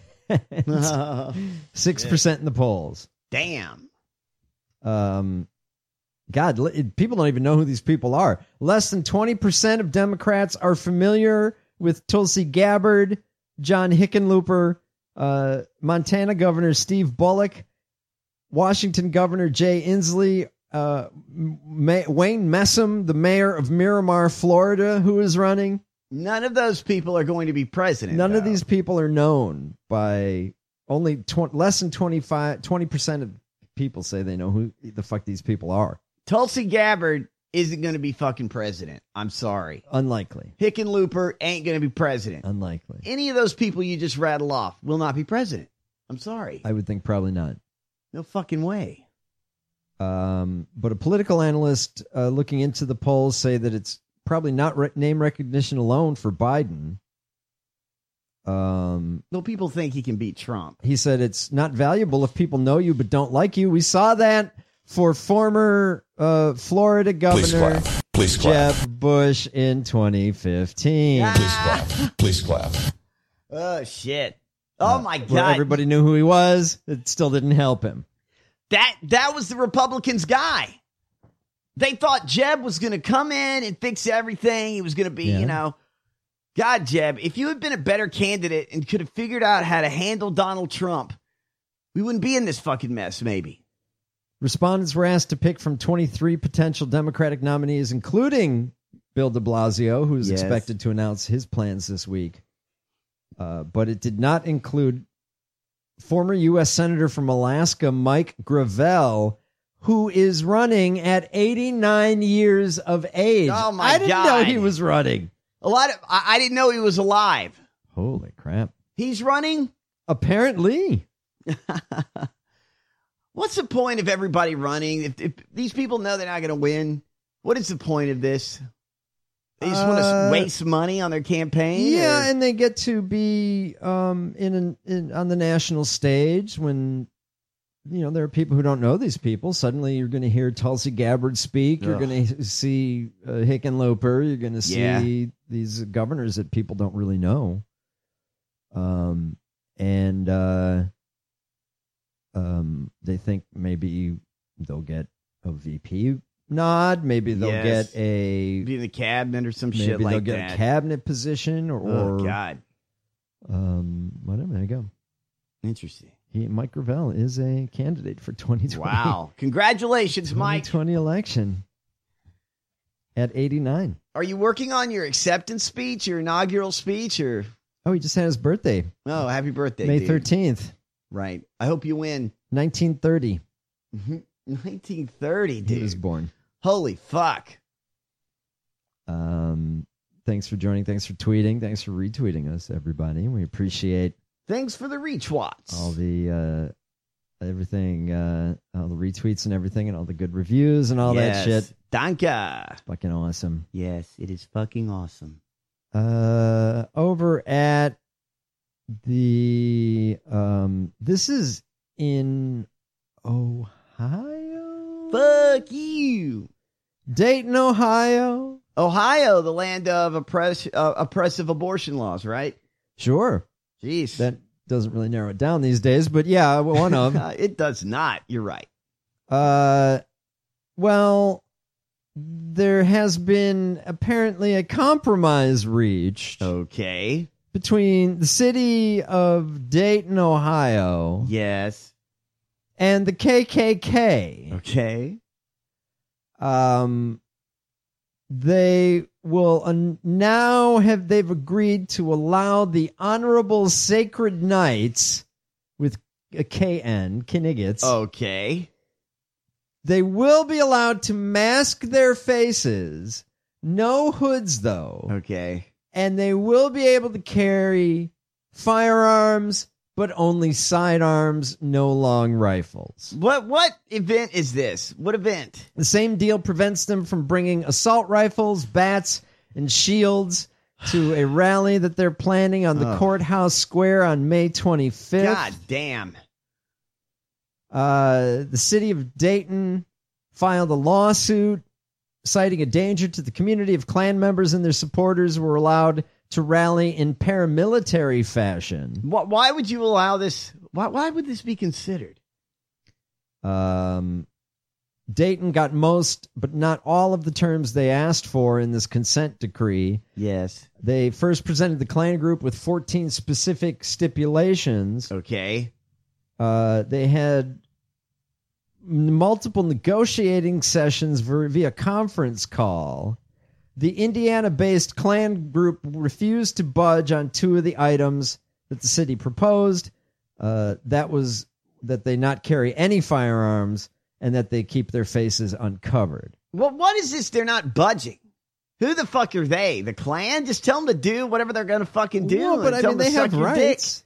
6% in the polls.
Damn.
God, people don't even know who these people are. Less than 20% of Democrats are familiar with Tulsi Gabbard, John Hickenlooper, Montana Governor Steve Bullock, Washington Governor Jay Inslee, Wayne Messam, the mayor of Miramar, Florida, who is running.
None of those people are going to be president.
None of these people are known by only less than 20% of people say they know who the fuck these people are.
Tulsi Gabbard isn't going to be fucking president. I'm sorry.
Unlikely.
Hickenlooper ain't going to be president.
Unlikely.
Any of those people you just rattle off will not be president. I'm sorry.
I would think probably not.
No fucking way.
But a political analyst looking into the polls say that it's probably not name recognition alone for Biden.
Well, people think he can beat Trump.
He said it's not valuable if people know you but don't like you. We saw that for former Florida Governor Jeb Bush in 2015.
Please clap.
Oh, shit. Oh, my God.
Where everybody knew who he was. It still didn't help him.
That was the Republicans' guy. They thought Jeb was going to come in and fix everything. He was going to be, God, Jeb, if you had been a better candidate and could have figured out how to handle Donald Trump, we wouldn't be in this fucking mess, maybe.
Respondents were asked to pick from 23 potential Democratic nominees, including Bill de Blasio, who's expected to announce his plans this week. But it did not include former U.S. Senator from Alaska, Mike Gravel, who is running at 89 years of age.
Oh, my
God. I didn't know he was running.
I didn't know he was alive.
Holy crap.
He's running?
Apparently.
What's the point of everybody running? If these people know they're not going to win, what is the point of this? They just want to waste money on their campaign?
Yeah, and they get to be on the national stage when, there are people who don't know these people. Suddenly you're going to hear Tulsi Gabbard speak. You're going to see Hickenlooper. You're going to see these governors that people don't really know. They think maybe they'll get a VP nod. Maybe they'll get be
in the cabinet or some shit like that.
Maybe they'll get a cabinet position or
God.
Whatever. There you go.
Interesting.
Mike Gravel is a candidate for 2020.
Wow. Congratulations, Mike.
2020 election at 89.
Are you working on your acceptance speech, your inaugural speech, or?
Oh, he just had his birthday.
Oh, happy birthday,
May
dude.
13th.
Right. I hope you win.
1930.
1930, dude.
He was born.
Holy fuck.
Thanks for joining. Thanks for tweeting. Thanks for retweeting us, everybody. We appreciate
Thanks for the retweets.
all the everything, all the retweets and everything, and all the good reviews and all that shit.
Danke.
It's fucking awesome.
Yes, it is fucking awesome.
Over at the this is in Ohio.
Fuck you.
Dayton, Ohio.
Ohio, the land of oppressive abortion laws, right?
Sure.
Jeez.
That doesn't really narrow it down these days, but yeah, one of them.
It does not. You're right.
Well, there has been apparently a compromise reached.
Okay.
Between the city of Dayton, Ohio.
Yes.
And the KKK.
Okay.
They will now they've agreed to allow the Honorable Sacred Knights with a KN, Knights.
Okay.
They will be allowed to mask their faces. No hoods, though.
Okay.
And they will be able to carry firearms, but only sidearms, no long rifles.
What event is this? What event?
The same deal prevents them from bringing assault rifles, bats, and shields to a rally that they're planning on the courthouse square on May 25th.
God damn.
The city of Dayton filed a lawsuit citing a danger to the community if Klan members and their supporters were allowed to rally in paramilitary fashion.
Why would you allow this? Why would this be considered?
Dayton got most, but not all of the terms they asked for in this consent decree.
Yes.
They first presented the Klan group with 14 specific stipulations.
Okay.
They had multiple negotiating sessions via conference call. The Indiana-based Klan group refused to budge on two of the items that the city proposed. That was that they not carry any firearms and that they keep their faces uncovered.
Well, what is this? They're not budging. Who the fuck are they? The Klan? Just tell them to do whatever they're going to fucking do.
No, but I mean, they have rights.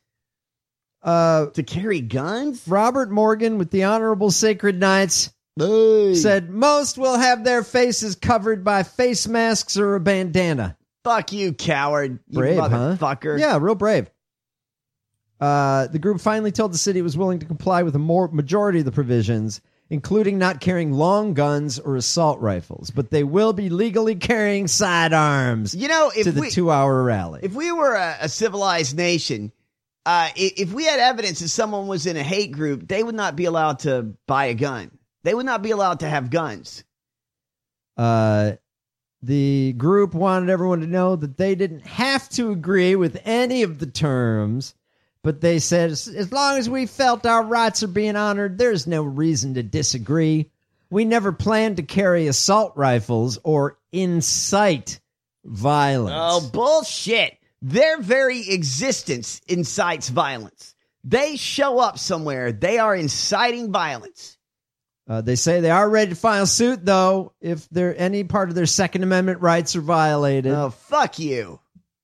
To carry guns?
Robert Morgan with the Honorable Sacred Knights said most will have their faces covered by face masks or a bandana.
Fuck you, coward. You
brave,
motherfucker.
Huh? Yeah, real brave. The group finally told the city it was willing to comply with a majority of the provisions, including not carrying long guns or assault rifles, but they will be legally carrying sidearms.
You know,
to the 2-hour rally.
If we were a civilized nation, if we had evidence that someone was in a hate group, they would not be allowed to buy a gun. They would not be allowed to have guns.
The group wanted everyone to know that they didn't have to agree with any of the terms, but they said as long as we felt our rights are being honored, there's no reason to disagree. We never planned to carry assault rifles or incite violence.
Oh, bullshit. Their very existence incites violence. They show up somewhere. They are inciting violence.
They say they are ready to file suit, though, if any part of their Second Amendment rights are violated.
Oh, fuck you.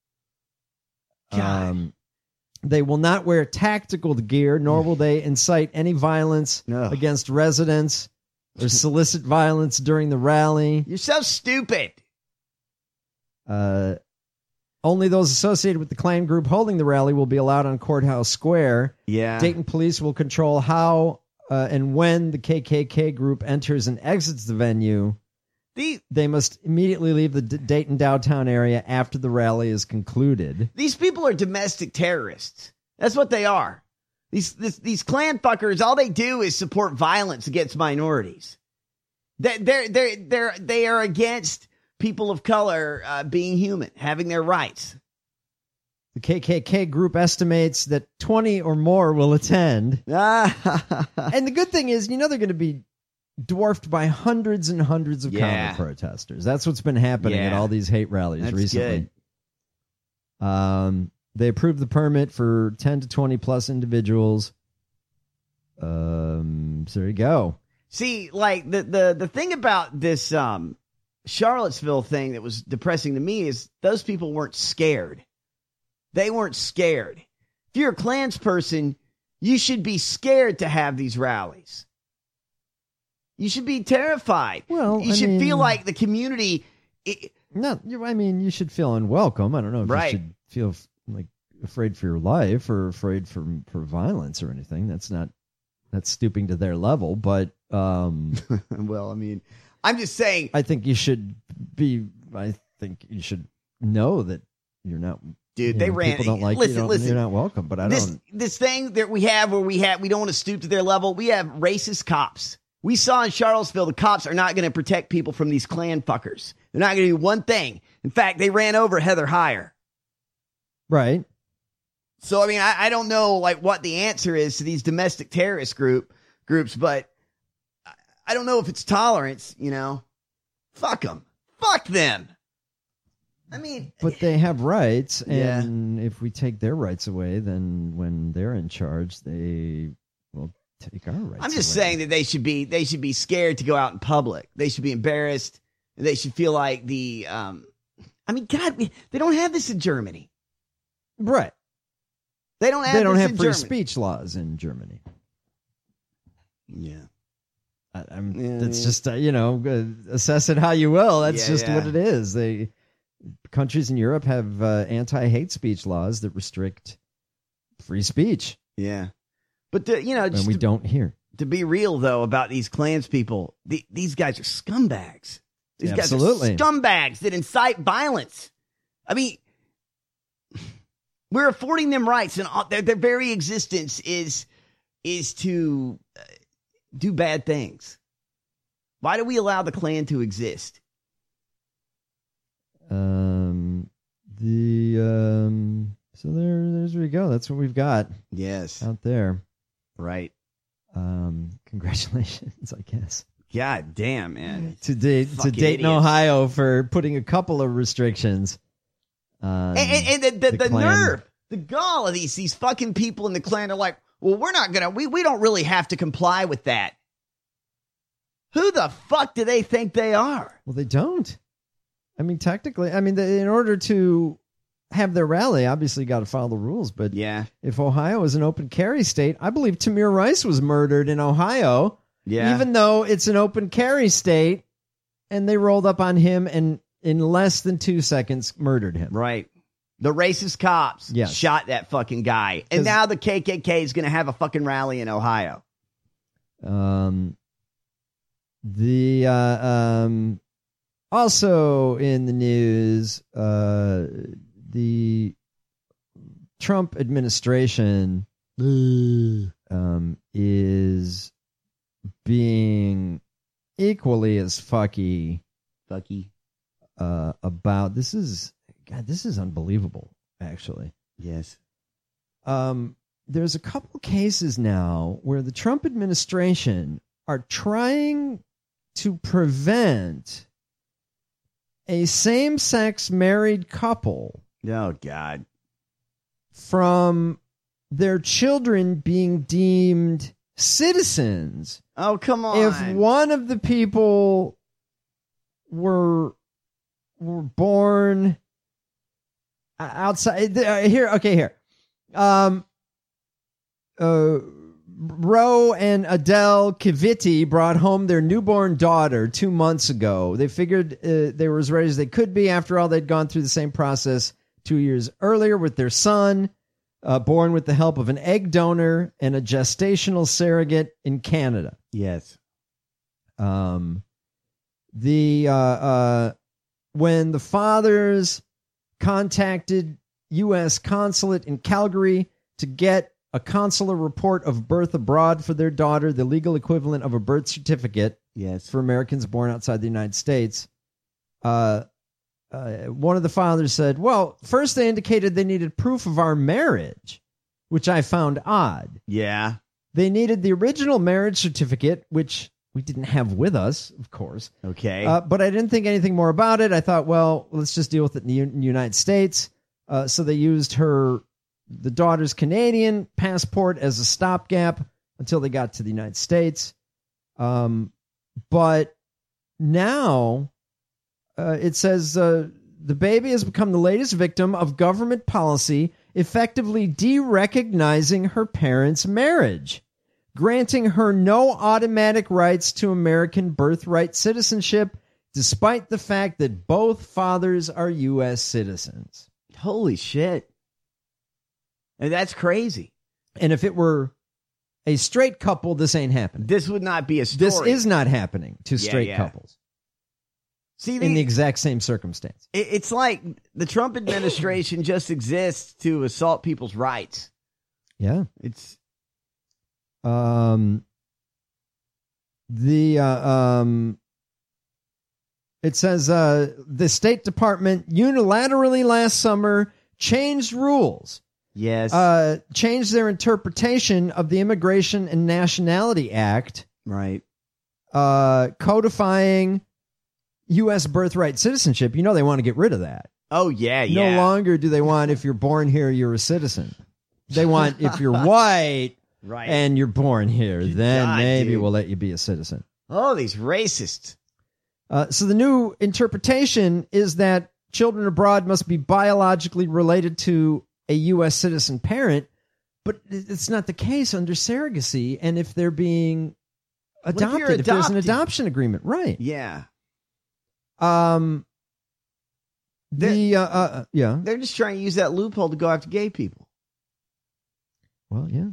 God.
They will not wear tactical gear, nor will they incite any violence against residents or solicit violence during the rally.
You're so stupid.
Only those associated with the Klan group holding the rally will be allowed on Courthouse Square.
Yeah.
Dayton police will control how and when the KKK group enters and exits the venue. They must immediately leave the Dayton downtown area after the rally is concluded.
These people are domestic terrorists. That's what they are. These Klan fuckers, all they do is support violence against minorities. They are against people of color being human, having their rights.
The KKK group estimates that 20 or more will attend. And the good thing is, they're going to be dwarfed by hundreds and hundreds of counter-protesters. That's what's been happening at all these hate rallies recently. Good. They approved the permit for 10 to 20 plus individuals. So there you go.
See, like the thing about this Charlottesville thing that was depressing to me is those people weren't scared. They weren't scared. If you're a Klans person, you should be scared to have these rallies. You should be terrified. Well, you should feel like the community.
You should feel unwelcome. I don't know if you should feel like afraid for your life or afraid for violence or anything. That's stooping to their level. But
well, I'm just saying.
I think you should know that you're not.
Dude, they ran.
People don't like you. You're not welcome. But
this thing that we have where we don't want to stoop to their level. We have racist cops. We saw in Charlottesville the cops are not going to protect people from these Klan fuckers. They're not going to do one thing. In fact, they ran over Heather Heyer.
Right.
So I don't know what the answer is to these domestic terrorist groups, but I don't know if it's tolerance. Fuck them. Fuck them.
But they have rights, and if we take their rights away, then when they're in charge, they will take our rights.
I'm just saying that they should be scared to go out in public. They should be embarrassed. They should feel like God, they don't have this in Germany,
right?
They don't have
free speech laws in Germany.
Yeah.
It's just assess it how you will. That's what it is. Countries in Europe have anti-hate speech laws that restrict free speech.
Yeah, but
and we don't hear.
To be real though about these Klans people, these guys are scumbags. These guys are scumbags that incite violence. We're affording them rights, and their very existence is to do bad things. Why do we allow the Klan to exist?
So there's where we go. That's what we've got.
Yes.
Out there.
Right.
Congratulations, I guess.
God damn, man.
To Dayton, Ohio for putting a couple of restrictions.
And the nerve, the gall of these fucking people in the Klan are like, well, we're not going to, we don't really have to comply with that. Who the fuck do they think they are?
Well, they don't. Technically, in order to have their rally, obviously got to follow the rules. But if Ohio is an open carry state, I believe Tamir Rice was murdered in Ohio. Yeah. Even though it's an open carry state, and they rolled up on him and in less than 2 seconds murdered him.
Right. The racist cops shot that fucking guy. And now the KKK is going to have a fucking rally in Ohio.
Also in the news, the Trump administration is being equally as fucky about this is unbelievable, actually.
Yes.
There's a couple cases now where the Trump administration are trying to prevent a same-sex married couple from their children being deemed citizens.
Oh, come on.
If one of the people were born outside here. Roe and Adele Kiviti brought home their newborn daughter 2 months ago. They figured they were as ready as they could be. After all, they'd gone through the same process 2 years earlier with their son, born with the help of an egg donor and a gestational surrogate in Canada.
Yes.
When the fathers contacted U.S. consulate in Calgary to get a consular report of birth abroad for their daughter, the legal equivalent of a birth certificate
for
Americans born outside the United States, one of the fathers said, well, first they indicated they needed proof of our marriage, which I found odd.
Yeah.
They needed the original marriage certificate, which we didn't have with us, of course.
Okay.
But I didn't think anything more about it. I thought, well, let's just deal with it in the United States. So they used the daughter's Canadian passport as a stopgap until they got to the United States. But now it says the baby has become the latest victim of government policy effectively de-recognizing her parents' marriage, granting her no automatic rights to American birthright citizenship, despite the fact that both fathers are U.S. citizens.
Holy shit. And that's crazy.
And if it were a straight couple, this ain't happening.
This would not be a story.
This is not happening to straight couples.
See,
in the exact same circumstance.
It's like the Trump administration just exists to assault people's rights.
Yeah.
It's
it says the State Department unilaterally last summer changed rules.
Yes.
Changed their interpretation of the Immigration and Nationality Act.
Right.
Codifying U.S. birthright citizenship. You know they want to get rid of that.
Oh, yeah,
No longer do they want if you're born here, you're a citizen. They want if you're white
right.
and you're born here, then
God,
maybe
dude.
we'll let you be a citizen.
Oh, these racists.
So the new interpretation is that children abroad must be biologically related to a U.S. citizen parent, but it's not the case under surrogacy. And if they're being adopted, if there's an adoption agreement, right?
Yeah.
Yeah.
They're just trying to use that loophole to go after gay people.
Well, yeah.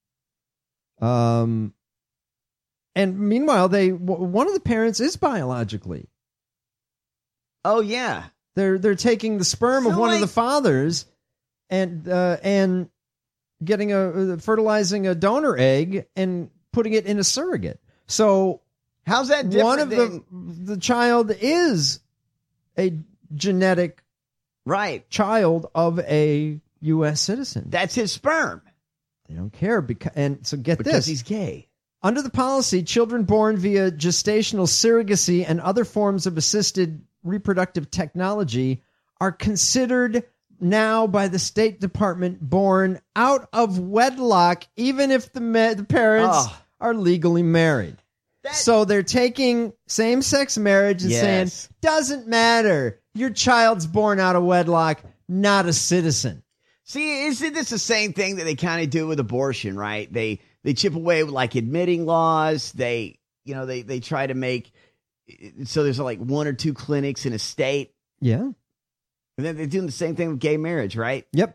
And meanwhile, one of the parents is biologically.
Oh yeah,
they're taking the sperm of one of the fathers and getting fertilizing a donor egg and putting it in a surrogate. So
how's that different?
One of the child is a genetic child of a U.S. citizen.
That's his sperm.
They don't care because
because he's gay.
Under the policy, children born via gestational surrogacy and other forms of assisted reproductive technology are considered now by the State Department born out of wedlock, even if the parents are legally married. So they're taking same-sex marriage and saying, doesn't matter. Your child's born out of wedlock, not a citizen.
See, isn't this the same thing that they kind of do with abortion, right? They chip away with like admitting laws. They try to make so there's like one or two clinics in a state.
Yeah.
And then they're doing the same thing with gay marriage, right?
Yep.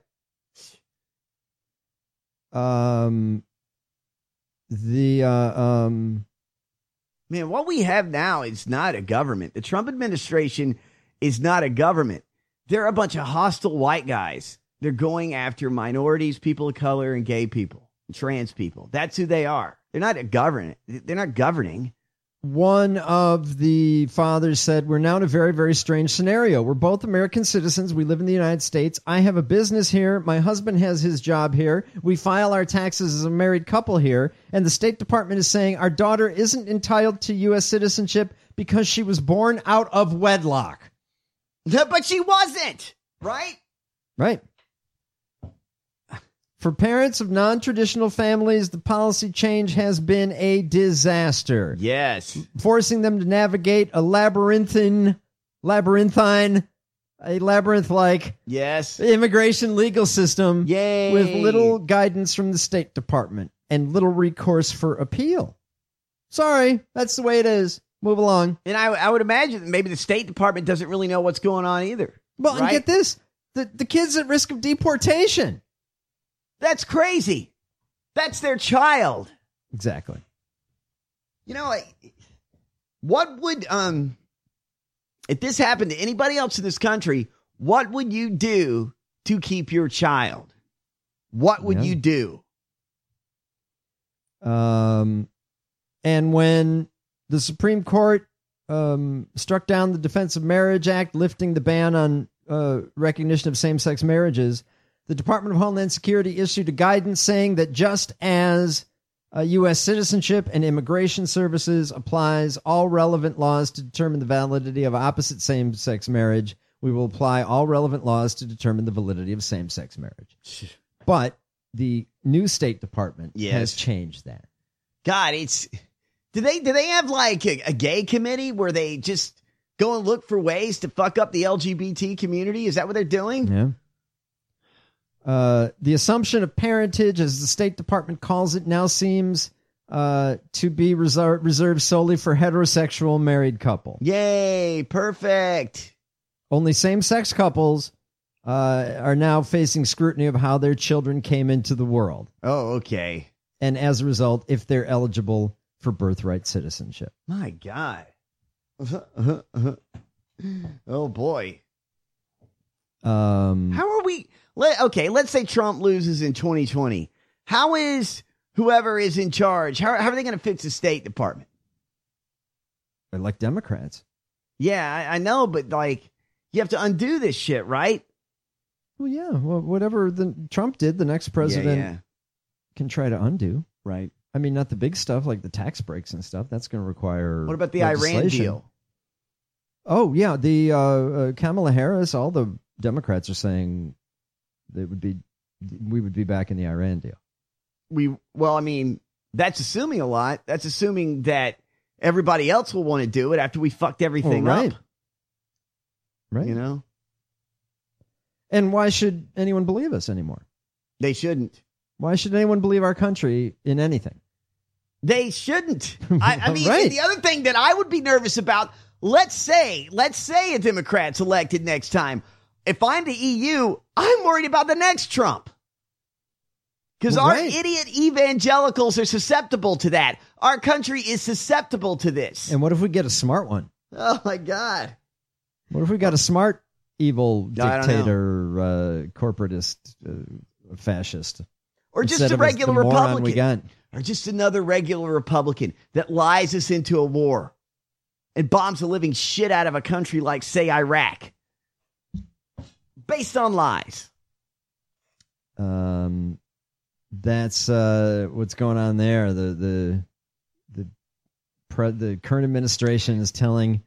Man, what we have now is not a government. The Trump administration is not a government. They're a bunch of hostile white guys. They're going after minorities, people of color, and gay people, and trans people. That's who they are. They're not a government. They're not governing.
One of the fathers said, we're now in a very, very strange scenario. We're both American citizens. We live in the United States. I have a business here. My husband has his job here. We file our taxes as a married couple here. And the State Department is saying our daughter isn't entitled to U.S. citizenship because she was born out of wedlock.
But she wasn't, right?
Right. For parents of non-traditional families, the policy change has been a disaster.
Yes.
Forcing them to navigate a labyrinth-like immigration legal system with little guidance from the State Department and little recourse for appeal. Sorry, that's the way it is. Move along.
And I would imagine that maybe the State Department doesn't really know what's going on either.
Well, and get this. The kid's at risk of deportation.
That's crazy. That's their child.
Exactly.
You know, what would, if this happened to anybody else in this country, what would you do to keep your child? What would you do?
And when the Supreme Court struck down the Defense of Marriage Act, lifting the ban on recognition of same-sex marriages. The Department of Homeland Security issued a guidance saying that just as U.S. Citizenship and Immigration Services applies all relevant laws to determine the validity of opposite same-sex marriage, we will apply all relevant laws to determine the validity of same-sex marriage. But the new State Department has changed that.
God, do they have like a gay committee where they just go and look for ways to fuck up the LGBT community? Is that what they're doing?
Yeah. The assumption of parentage, as the State Department calls it, now seems to be reserved solely for heterosexual married couple.
Yay, perfect.
Only same-sex couples are now facing scrutiny of how their children came into the world.
Oh, okay.
And as a result, if they're eligible for birthright citizenship.
My God. Oh, boy. How are we... let's say Trump loses in 2020. How is whoever is in charge, how are they going to fix the State Department?
They're like Democrats.
Yeah, I know, but like, you have to undo this shit, right?
Well, yeah. Well, whatever Trump did, the next president can try to undo.
Right.
I mean, not the big stuff like the tax breaks and stuff. That's going to require
What about the Iran deal?
Oh, yeah. The Kamala Harris, all the Democrats are saying we would be back in the Iran deal.
Well, I mean, that's assuming a lot. That's assuming that everybody else will want to do it after we fucked everything up.
Right.
You know?
And why should anyone believe us anymore?
They shouldn't.
Why should anyone believe our country in anything?
They shouldn't. I mean, and the other thing that I would be nervous about, let's say a Democrat's elected next time. If I'm the EU, I'm worried about the next Trump. Because our idiot evangelicals are susceptible to that. Our country is susceptible to this.
And what if we get a smart one?
Oh, my God.
What if we got a smart, evil dictator, corporatist, fascist?
Or just a regular Republican. Or just another regular Republican that lies us into a war and bombs the living shit out of a country like, say, Iraq. Based on lies.
That's what's going on there. The current administration is telling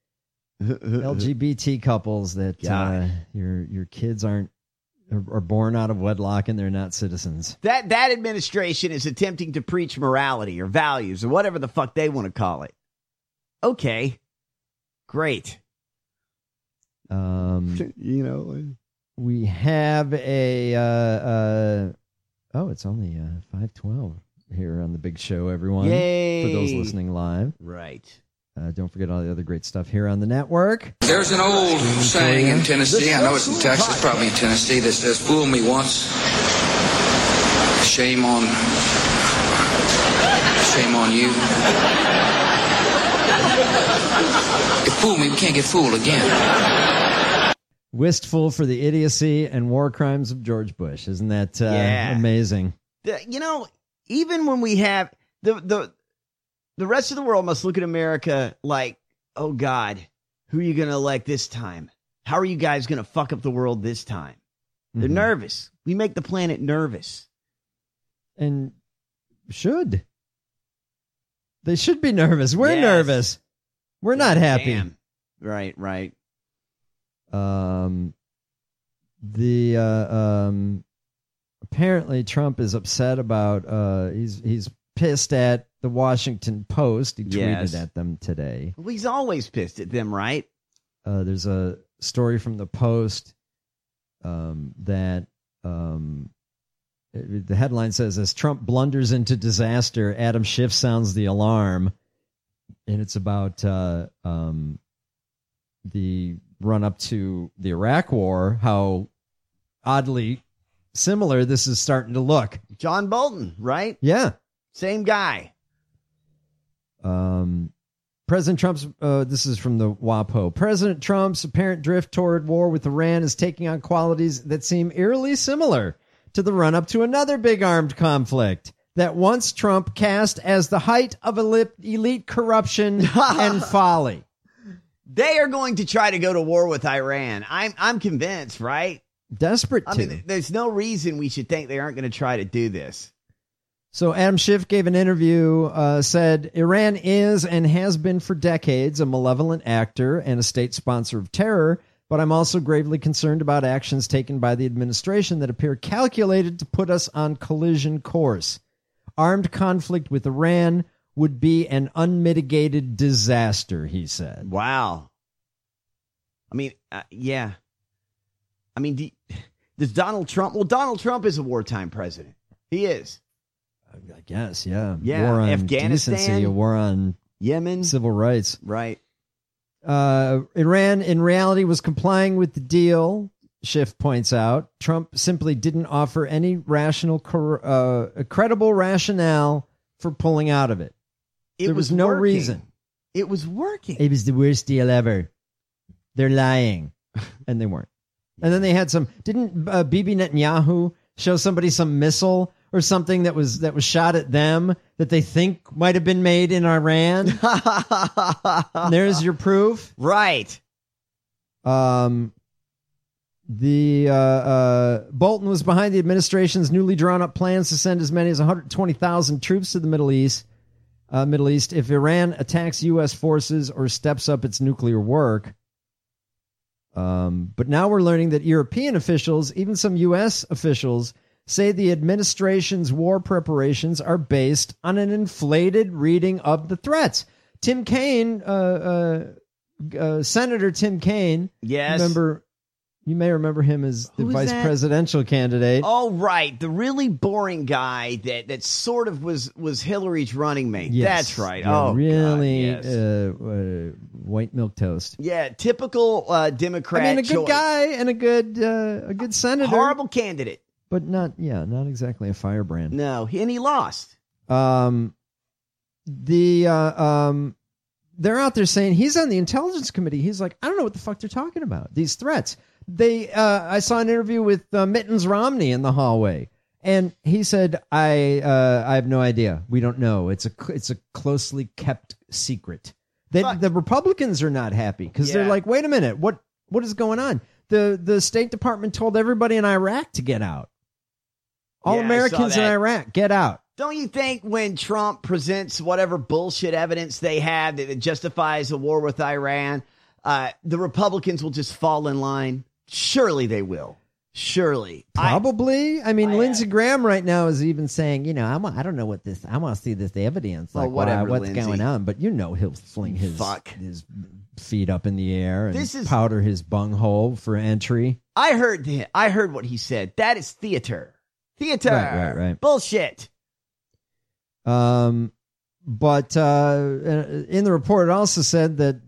LGBT couples that your kids are born out of wedlock and they're not citizens.
That administration is attempting to preach morality or values or whatever the fuck they want to call it. Okay, great.
We have it's only 5:12 here on the big show, everyone.
Yay!
For those listening live.
Right.
Don't forget all the other great stuff here on the network.
There's an old saying in Tennessee, I know it's in Texas, probably in Tennessee, that says, fool me once, shame on you. If fool me, we can't get fooled again.
Wistful for the idiocy and war crimes of George Bush. Isn't that amazing?
Even when we have the rest of the world must look at America like, oh, God, who are you going to elect this time? How are you guys going to fuck up the world this time? They're nervous. We make the planet nervous.
And they should be nervous. We're nervous. We're not happy.
Damn. Right.
Apparently Trump is upset about he's pissed at the Washington Post. He tweeted at them today.
Well, he's always pissed at them, right?
There's a story from the Post that the headline says, as Trump blunders into disaster, Adam Schiff sounds the alarm. And it's about the run up to the Iraq War, how oddly similar this is starting to look.
John Bolton, right?
Yeah.
Same guy.
President Trump's, this is from the WAPO. President Trump's apparent drift toward war with Iran is taking on qualities that seem eerily similar to the run up to another big armed conflict that once Trump cast as the height of elite corruption and folly.
They are going to try to go to war with Iran. I'm convinced, right?
Desperate to.
I mean, there's no reason we should think they aren't going to try to do this.
So Adam Schiff gave an interview, said Iran is and has been for decades a malevolent actor and a state sponsor of terror, but I'm also gravely concerned about actions taken by the administration that appear calculated to put us on collision course. Armed conflict with Iran would be an unmitigated disaster, he said.
Wow. I mean, yeah. I mean, does Donald Trump... Well, Donald Trump is a wartime president. He is.
I guess, yeah.
Yeah,
war on
Afghanistan,
decency, a war on
Yemen,
civil rights.
Right.
Iran, in reality, was complying with the deal, Schiff points out. Trump simply didn't offer any credible rationale for pulling out of it. There was no reason.
It was working.
It was the worst deal ever. They're lying. And they weren't. And then they had some... Didn't Bibi Netanyahu show somebody some missile or something that was shot at them that they think might have been made in Iran? There's your proof.
Right.
Bolton was behind the administration's newly drawn up plans to send as many as 120,000 troops to the Middle East if Iran attacks U.S. forces or steps up its nuclear work. But now we're learning that European officials, even some U.S. officials, say the administration's war preparations are based on an inflated reading of the threats. Tim Kaine, Senator Tim Kaine,
yes,
you may remember him as the vice presidential candidate.
Oh, right, the really boring guy that sort of was Hillary's running mate.
Yes.
That's right.
Yeah,
oh,
really,
God, yes.
White milk toast.
Yeah, typical Democrat.
I mean, a good
choice.
guy and a good senator.
Horrible candidate.
But not exactly a firebrand.
No, and he lost.
They're out there saying he's on the intelligence committee. He's like, I don't know what the fuck they're talking about. These threats. I saw an interview with Mittens Romney in the hallway, and he said, I have no idea. We don't know. It's a closely kept secret. The Republicans are not happy because they're like, wait a minute, what is going on? The State Department told everybody in Iraq to get out. All Americans in Iraq, get out.
Don't you think when Trump presents whatever bullshit evidence they have that justifies a war with Iran, the Republicans will just fall in line? Surely they will. Surely.
Probably. I mean, Lindsey Graham right now is even saying, I don't know what this, I want to see this evidence. Like, what's going on? But he'll fling his feet up in the air and powder his bunghole for entry.
I heard what he said. That is theater. Theater.
Right.
Bullshit.
But in the report, it also said that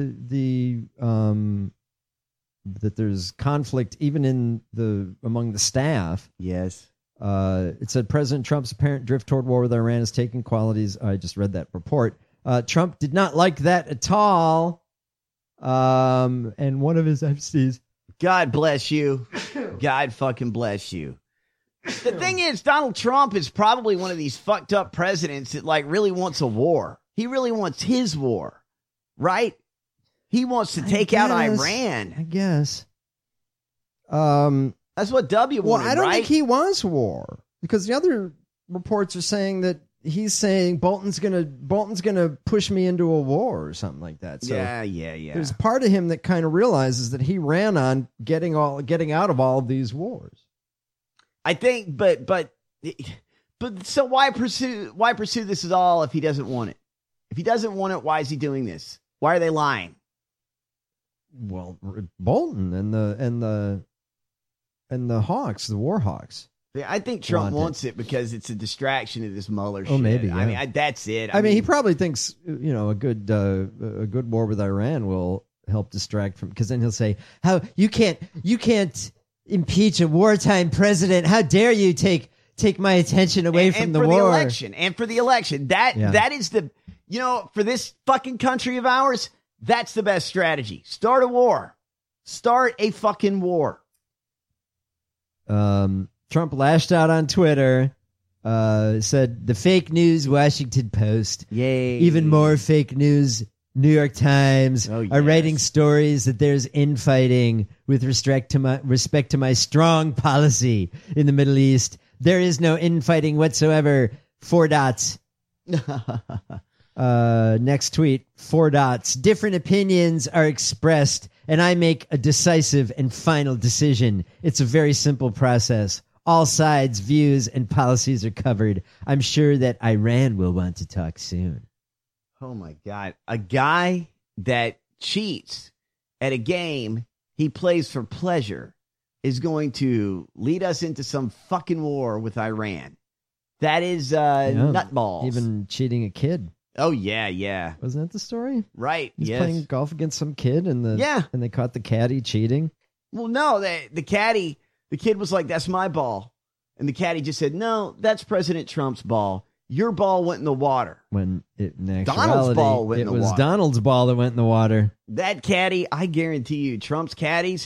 that there's conflict even among the staff.
Yes.
It said President Trump's apparent drift toward war with Iran is taking qualities. I just read that report. Trump did not like that at all. And one of his MCs.
God bless you. God fucking bless you. The thing is, Donald Trump is probably one of these fucked up presidents that really wants a war. He really wants his war, right? He wants to take out Iran.
I guess.
That's what W wanted,
I don't think he wants war because the other reports are saying that he's saying Bolton's gonna push me into a war or something like that. So
yeah.
There's part of him that kind of realizes that he ran on getting out of all of these wars.
I think, but so why pursue this at all if he doesn't want it? If he doesn't want it, why is he doing this? Why are they lying?
Well, Bolton and the Hawks, the War Hawks.
I think Trump wants it because it's a distraction of this Mueller shit.
Oh, maybe. Yeah.
I mean, that's it.
I mean, he probably thinks a good war with Iran will help distract from, because then he'll say, "How you can't impeach a wartime president? How dare you take my attention away from the war?"
And for the election, that is the for this fucking country of ours, that's the best strategy. Start a war. Start a fucking war.
Trump lashed out on Twitter, said the fake news Washington Post.
Yay.
Even more fake news New York Times
Oh,
are
yes.
writing stories that there's infighting with respect to my strong policy in the Middle East. There is no infighting whatsoever. 4 dots. Next tweet, 4 dots. Different opinions are expressed, and I make a decisive and final decision. It's a very simple process. All sides, views, and policies are covered. I'm sure that Iran will want to talk soon.
Oh, my God. A guy that cheats at a game he plays for pleasure is going to lead us into some fucking war with Iran. That is nutballs.
Even cheating a kid.
Oh, yeah.
Wasn't that the story?
Right,
He's
yes.
playing golf against some kid, and they caught the caddy cheating.
Well, no, the caddy, the kid was like, that's my ball. And the caddy just said, no, that's President Trump's ball. Your ball went in the water.
When in actuality,
Donald's ball went in the
it was
water.
Donald's ball that went in the water.
That caddy, I guarantee you, Trump's caddies,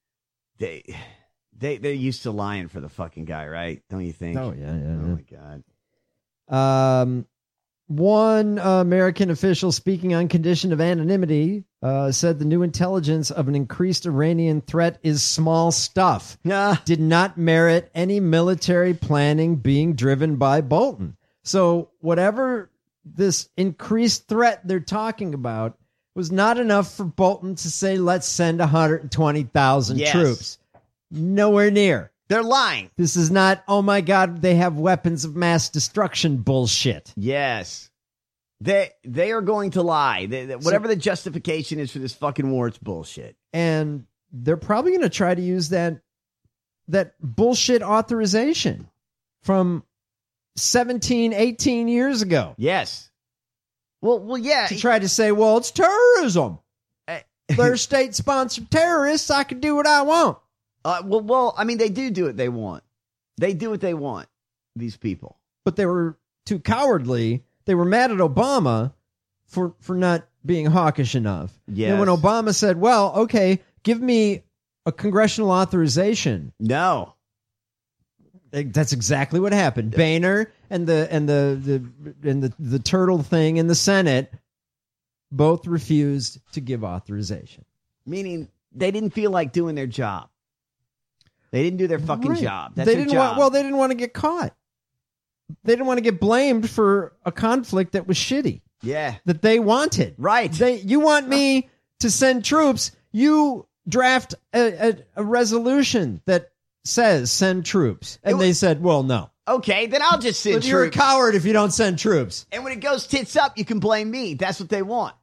they're used to lying for the fucking guy, right? Don't you think?
Oh, yeah.
Oh, my God.
One American official speaking on condition of anonymity said the new intelligence of an increased Iranian threat is small stuff. Did not merit any military planning being driven by Bolton. So whatever this increased threat they're talking about was not enough for Bolton to say, let's send 120,000
Yes.
troops. Nowhere near.
They're lying.
This is not, oh my God, they have weapons of mass destruction bullshit.
Yes. They are going to lie. Whatever the justification is for this fucking war, it's bullshit.
And they're probably going to try to use that bullshit authorization from 17, 18 years ago.
Yes. Well, yeah.
To try to say, well, it's terrorism. They're state-sponsored terrorists. I can do what I want.
Well, I mean, they do what they want. They do what they want, these people.
But they were too cowardly. They were mad at Obama for not being hawkish enough.
Yes.
And when Obama said, well, okay, give me a congressional authorization.
No.
That's exactly what happened. Boehner and the turtle thing in the Senate both refused to give authorization.
Meaning they didn't feel like doing their job. They didn't do their fucking job. That's
they
their
didn't
job.
they didn't want to get caught. They didn't want to get blamed for a conflict that was shitty.
Yeah.
That they wanted.
Right.
You want me to send troops. You draft a resolution that says send troops. And they said, well, no.
Okay, then I'll just send
But
troops.
you're a coward if you don't send troops.
And when it goes tits up, you can blame me. That's what they want.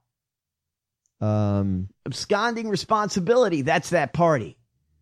Absconding responsibility. That's that party.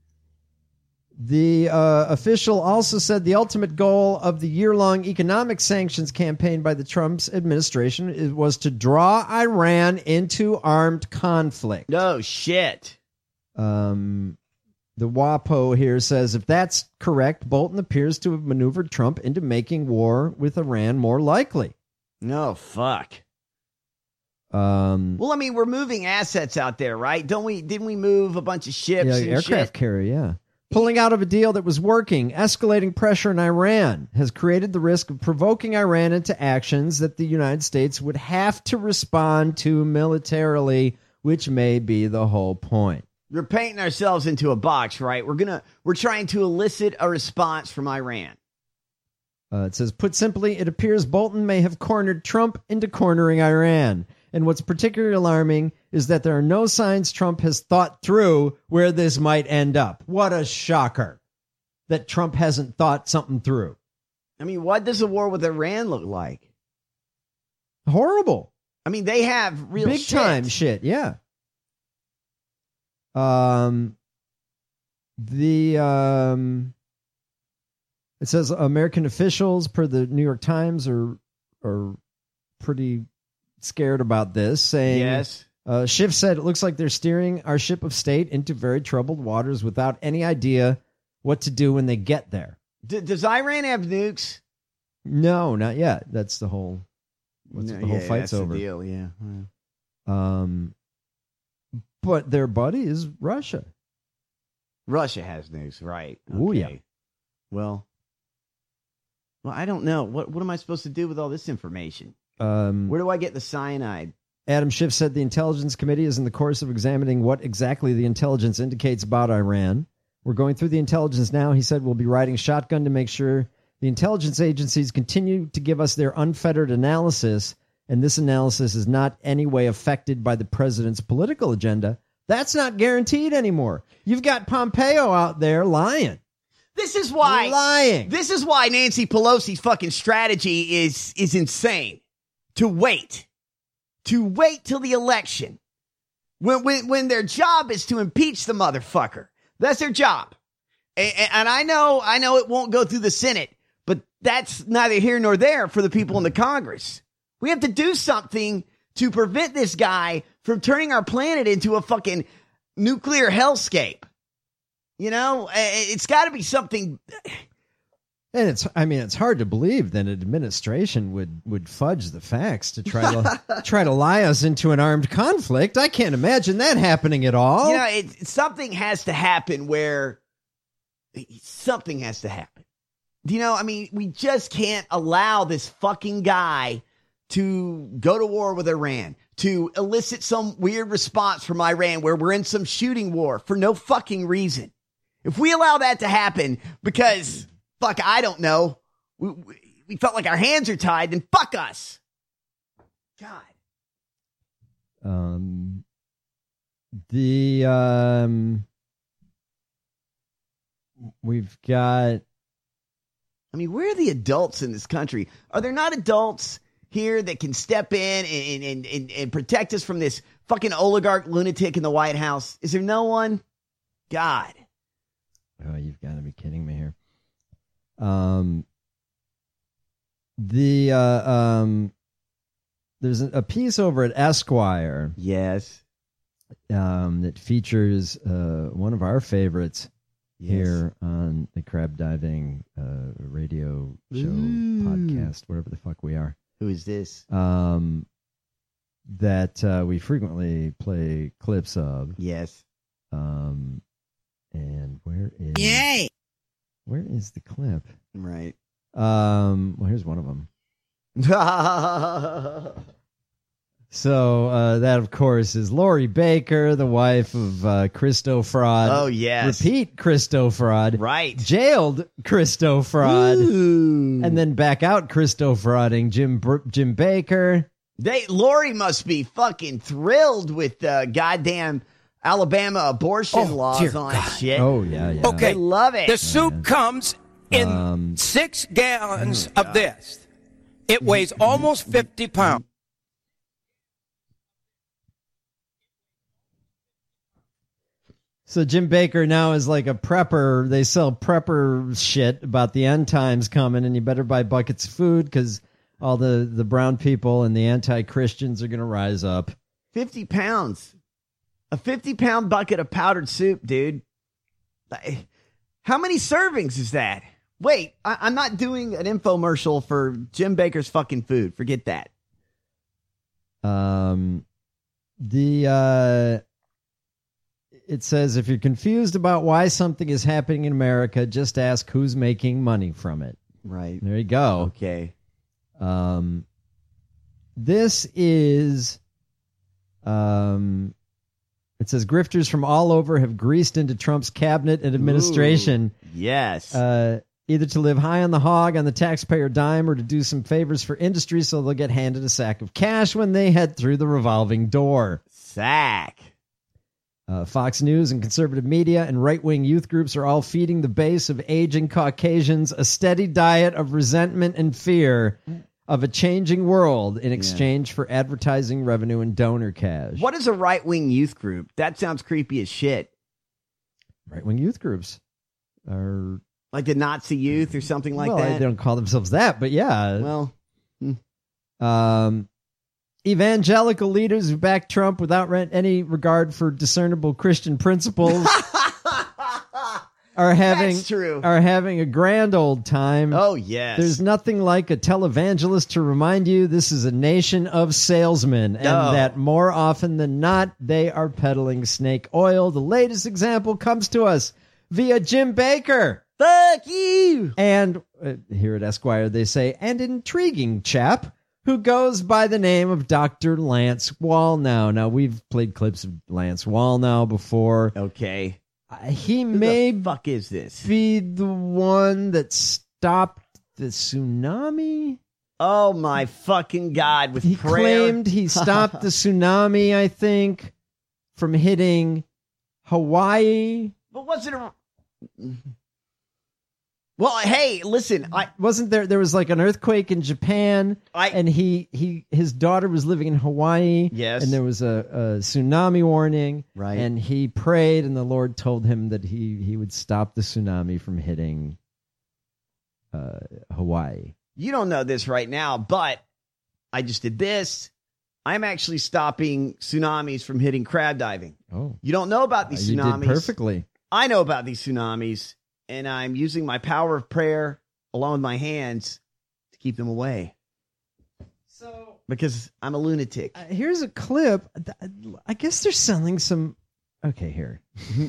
The official also said the ultimate goal of the year-long economic sanctions campaign by the Trump's administration was to draw Iran into armed conflict.
No shit.
The WAPO here says if that's correct, Bolton appears to have maneuvered Trump into making war with Iran more likely.
No, fuck.
Well,
I mean, we're moving assets out there, right? Didn't we move a bunch of ships
yeah,
and
aircraft
shit?
carrier, yeah. Pulling out of a deal that was working, escalating pressure on Iran has created the risk of provoking Iran into actions that the United States would have to respond to militarily, which may be the whole point.
We're painting ourselves into a box, right? We're trying to elicit a response from Iran.
It says, put simply, it appears Bolton may have cornered Trump into cornering Iran. And what's particularly alarming is that there are no signs Trump has thought through where this might end up. What a shocker that Trump hasn't thought something through.
I mean, what does a war with Iran look like?
Horrible.
I mean, they have real
big
shit.
time shit, yeah. It says American officials, per the New York Times, are pretty scared about this, saying,
yes.
Schiff said, it looks like they're steering our ship of state into very troubled waters without any idea what to do when they get there.
Does Iran have nukes?
No, not yet. That's the whole, the whole fight's
that's
over.
The deal, yeah.
But their buddy is Russia.
Russia has nukes, right?
Oh, yeah.
Well, I don't know. What am I supposed to do with all this information?
Where
do I get the cyanide?
Adam Schiff said the Intelligence Committee is in the course of examining what exactly the intelligence indicates about Iran. We're going through the intelligence now. He said we'll be riding shotgun to make sure the intelligence agencies continue to give us their unfettered analysis, and this analysis is not any way affected by the president's political agenda. That's not guaranteed anymore. You've got Pompeo out there lying.
This is why
lying.
This is why Nancy Pelosi's fucking strategy is insane. To wait till the election, when their job is to impeach the motherfucker. That's their job. And I know it won't go through the Senate, but that's neither here nor there for the people in the Congress. We have to do something to prevent this guy from turning our planet into a fucking nuclear hellscape. You know, it's got to be something.
And it's hard to believe that an administration would fudge the facts to try to lie us into an armed conflict. I can't imagine that happening at all.
You know, something has to happen where something has to happen. You know, I mean, we just can't allow this fucking guy to go to war with Iran, to elicit some weird response from Iran where we're in some shooting war for no fucking reason. If we allow that to happen because, fuck, I don't know, we felt like our hands are tied, then fuck us. God.
We've got.
I mean, where are the adults in this country? Are there not adults here that can step in and protect us from this fucking oligarch lunatic in the White House? Is there no one? God.
Oh, you've got to be kidding me here. There's a piece over at Esquire.
Yes.
That features one of our favorites here on the Crab Diving radio show, podcast, whatever the fuck we are.
Who is this?
That we frequently play clips of.
Yes.
And where is...
Yay!
Where is the clip?
Right.
Well, here's one of them. So that, of course, is Lori Baker, the wife of Christo Fraud.
Oh, yes.
Repeat Christo Fraud.
Right.
Jailed Christo Fraud. Ooh. And then back out Christo Frauding Jim Baker.
Lori must be fucking thrilled with goddamn Alabama abortion laws on shit.
Oh, yeah.
Okay.
I love it.
The soup comes in 6 gallons of this. It weighs almost 50 pounds.
So Jim Baker now is like a prepper. They sell prepper shit about the end times coming, and you better buy buckets of food because all the brown people and the anti-Christians are going to rise up.
50 pounds. A 50-pound bucket of powdered soup, dude. How many servings is that? Wait, I'm not doing an infomercial for Jim Baker's fucking food. Forget that.
It says, if you're confused about why something is happening in America, just ask who's making money from it.
Right.
There you go.
Okay.
This is... It says grifters from all over have greased into Trump's cabinet and administration.
Ooh, yes.
Either to live high on the hog on the taxpayer dime or to do some favors for industry so they'll get handed a sack of cash when they head through the revolving door.
Sack.
Fox News and conservative media and right-wing youth groups are all feeding the base of aging Caucasians a steady diet of resentment and fear of a changing world in exchange for advertising revenue and donor cash.
What is a right-wing youth group? That sounds creepy as shit.
Right-wing youth groups are...
Like the Nazi youth or something like that?
They don't call themselves that, but yeah.
Well...
Evangelical leaders who back Trump without any regard for discernible Christian principles... are having a grand old time.
Oh, yes.
There's nothing like a televangelist to remind you this is a nation of salesmen and that more often than not, they are peddling snake oil. The latest example comes to us via Jim Baker.
Fuck you.
And here at Esquire, they say, an intriguing chap who goes by the name of Dr. Lance Wallnau. Now, we've played clips of Lance Wallnau before.
Okay.
He may
the fuck is this?
Be the one that stopped the tsunami?
Oh, my fucking God. With
he
prayer.
claimed he stopped the tsunami, I think, from hitting Hawaii.
But wasn't it... Well, hey, listen,
wasn't there was like an earthquake in Japan, and his daughter was living in Hawaii,
yes,
and there was a tsunami warning,
right,
and he prayed, and the Lord told him that he would stop the tsunami from hitting Hawaii.
You don't know this right now, but I just did this. I'm actually stopping tsunamis from hitting crab diving.
Oh,
you don't know about these tsunamis?
You did perfectly.
I know about these tsunamis. And I'm using my power of prayer along with my hands to keep them away.
So,
because I'm a lunatic.
Here's a clip. I guess they're selling some. Okay, here.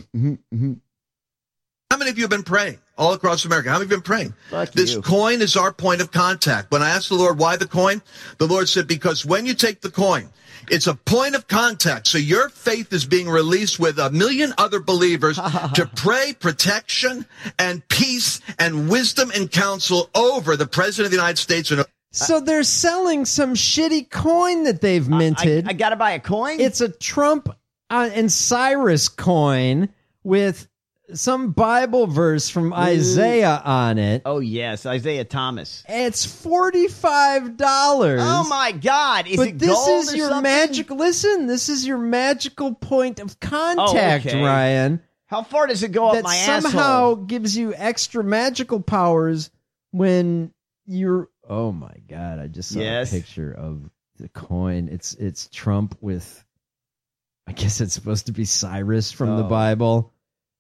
How many of you have been praying all across America? How many have been praying?
Fuck
this
you.
Coin is our point of contact. When I asked the Lord why the coin, the Lord said, because when you take the coin, it's a point of contact. So your faith is being released with 1 million other believers to pray protection and peace and wisdom and counsel over the President of the United States.
So they're selling some shitty coin that they've minted.
I got to buy a coin?
It's a Trump and Cyrus coin with some Bible verse from Isaiah on it.
Oh, yes. Isaiah Thomas.
It's $45.
Oh, my God. Is it
this
gold
is
or
your
something?
magic. Listen, this is your magical point of contact,
okay.
Ryan.
How far does it go up
that
my
somehow
asshole?
Gives you extra magical powers when you're... Oh, my God. I just saw a picture of the coin. It's Trump with... I guess it's supposed to be Cyrus from the Bible.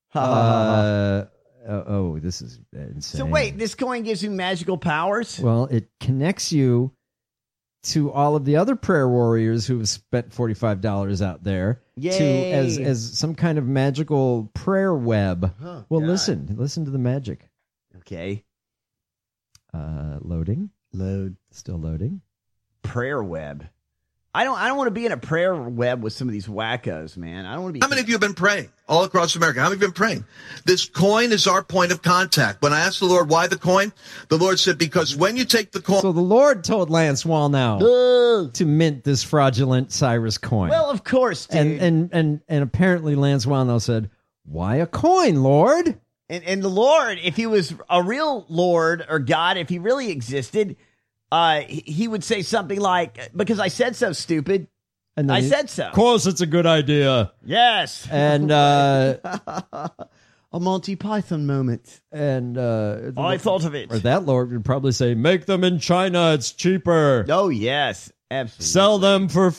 This is insane.
So wait, this coin gives you magical powers?
Well, it connects you to all of the other prayer warriors who have spent $45 out there
Yay.
as some kind of magical prayer web.
Oh,
well,
God.
listen to the magic.
Okay.
Loading. Still loading.
Prayer web. I don't want to be in a prayer web with some of these wackos, man. I don't want to be.
How many of you have been praying all across America? How many have been praying? This coin is our point of contact. When I asked the Lord why the coin, the Lord said, because when you take the coin.
So the Lord told Lance Wallnau to mint this fraudulent Cyrus coin.
Well, of course, dude.
And apparently Lance Wallnau said, why a coin, Lord?
And the Lord, if he was a real Lord or God, if he really existed, he would say something like, because I said so, stupid.
And
I said so.
Of course, it's a good idea.
Yes.
And
a Monty Python moment.
And
I thought of it.
Or that Lord would probably say, make them in China. It's cheaper.
Oh, yes. Absolutely.
Sell them for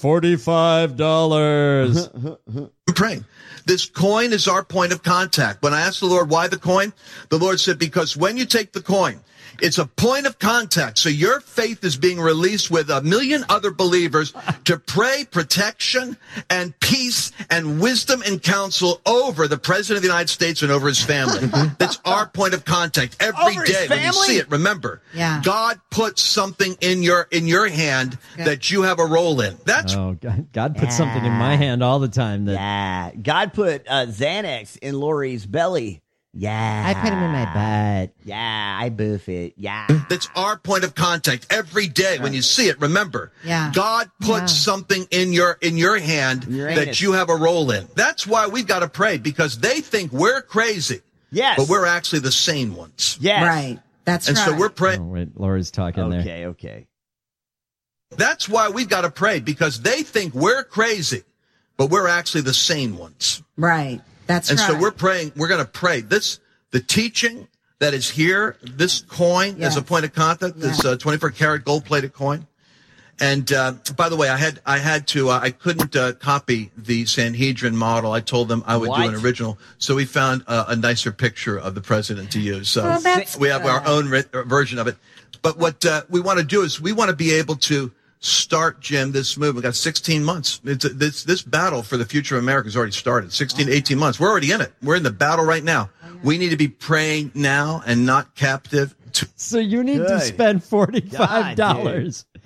$45.
I'm praying. This coin is our point of contact. When I asked the Lord why the coin, the Lord said, because when you take the coin, it's a point of contact. So your faith is being released with 1 million other believers to pray protection and peace and wisdom and counsel over the President of the United States and over his family. That's our point of contact every
Over
day.
his
When you
family?
see it, remember, God put something in your hand that you have a role in. That's
God put something in my hand all the time. That
God put Xanax in Lori's belly. Yeah.
I put him in my butt.
Yeah, I boof it. Yeah.
That's our point of contact every day. When you see it, remember, God put something in your hand that you have a role in. That's why we've got to pray, because they think we're crazy.
Yes.
But we're actually the sane ones.
Yes.
Right. That's
and
right.
so we're praying.
Oh, wait, Laura's talking there.
Okay.
That's why we've got to pray, because they think we're crazy, but we're actually the sane ones.
Right. That's
and
right.
so we're praying. We're going to pray. The teaching that is here, this coin as a point of contact, this 24-karat gold-plated coin. And by the way, I couldn't copy the Sanhedrin model. I told them I would do an original. So we found a nicer picture of the president to use. So we have our own version of it. But what we want to do is we want to be able to start, Jim, this movement. We've got 16 months. This battle for the future of America has already started. 16 to 18 months. We're already in it. We're in the battle right now. We need to be praying now and not captive.
So you need to spend $45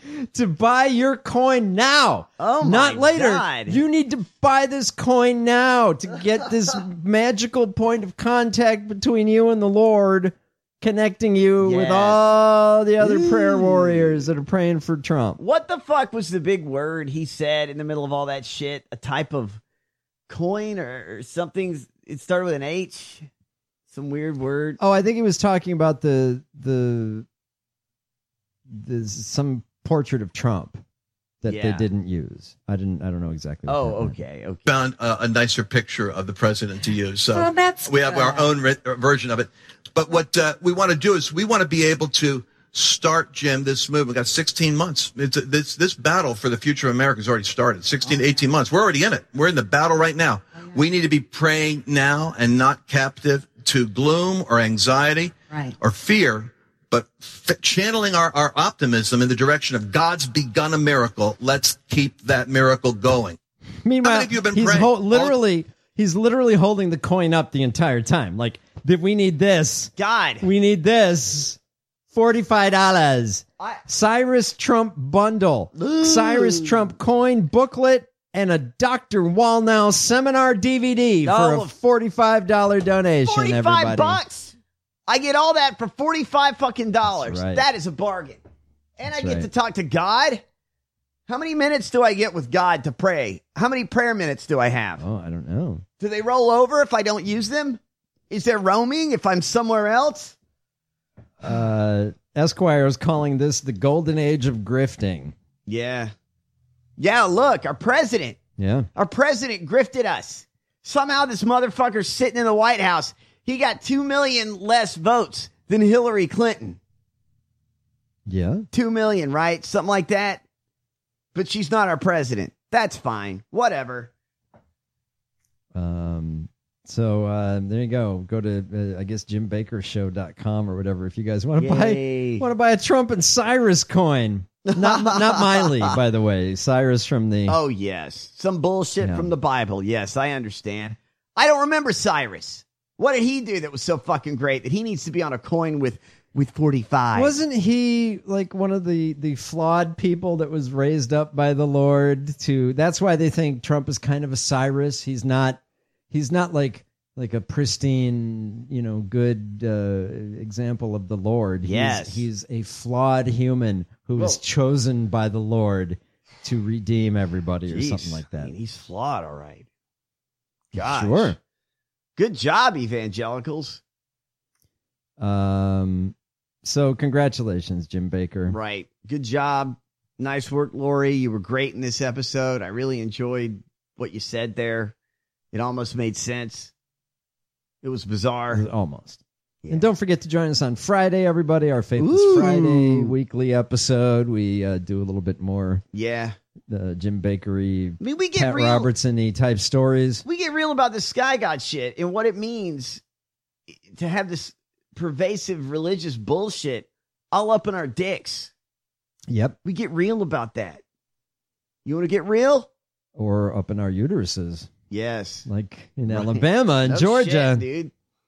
to buy your coin now.
Oh, my
not later.
God.
You need to buy this coin now to get this magical point of contact between you and the Lord, connecting you with all the other prayer warriors that are praying for Trump.
What the fuck was the big word he said in the middle of all that shit? A type of coin or something? It started with an H. Some weird word.
Oh, I think he was talking about the some portrait of Trump that they didn't use. I don't know exactly.
Okay.
Found a nicer picture of the president to use. So
Well, that's
we have our own version of it. But what we want to do is we want to be able to start, Jim, this movement. We've got 16 months. This battle for the future of America has already started. 16 to 18 months. We're already in it. We're in the battle right now. We need to be praying now and not captive to gloom or anxiety or fear, but channeling our optimism in the direction of God's begun a miracle. Let's keep that miracle going.
Meanwhile,
how many of you have been praying?
He's literally holding the coin up the entire time. Like, we need this.
God.
We need this. $45. Cyrus Trump bundle.
Ooh.
Cyrus Trump coin booklet and a Dr. Wallnow seminar DVD for a $45 donation.
$45. I get all that for $45 fucking dollars.
Right.
That is a bargain. And
That's
I get
right.
to talk to God. How many minutes do I get with God to pray? How many prayer minutes do I have?
Oh, I don't know.
Do they roll over if I don't use them? Is there roaming if I'm somewhere else?
Esquire is calling this the golden age of grifting.
Yeah. Yeah, look, our president.
Yeah.
Our president grifted us. Somehow this motherfucker's sitting in the White House. He got 2 million less votes than Hillary Clinton.
Yeah.
2 million, right? Something like that. But she's not our president. That's fine. Whatever.
So there you go. Go to I guess JimBakerShow.com or whatever if you guys want to buy a Trump and Cyrus coin. Not Miley, by the way. Cyrus from the
Oh yes. Some bullshit from the Bible. Yes, I understand. I don't remember Cyrus. What did he do that was so fucking great that he needs to be on a coin with 45?
Wasn't he like one of the flawed people that was raised up by the Lord to that's why they think Trump is kind of a Cyrus. He's not like a pristine, good example of the Lord. He's a flawed human who was chosen by the Lord to redeem everybody or something like that.
I mean, he's flawed, all right. Gosh.
Sure.
Good job, evangelicals.
So congratulations, Jim Baker.
Right. Good job. Nice work, Lori. You were great in this episode. I really enjoyed what you said there. It almost made sense. It was bizarre.
Almost. Yeah. And don't forget to join us on Friday, everybody. Our Faithless Friday weekly episode. We do a little bit more.
Yeah.
Jim Bakery,
we get
Pat
real.
Robertson-y type stories.
We get real about the Sky God shit and what it means to have this pervasive religious bullshit all up in our dicks.
Yep.
We get real about that. You want to get real?
Or up in our uteruses.
Yes.
Like in Alabama and
No
Georgia.
shit, dude.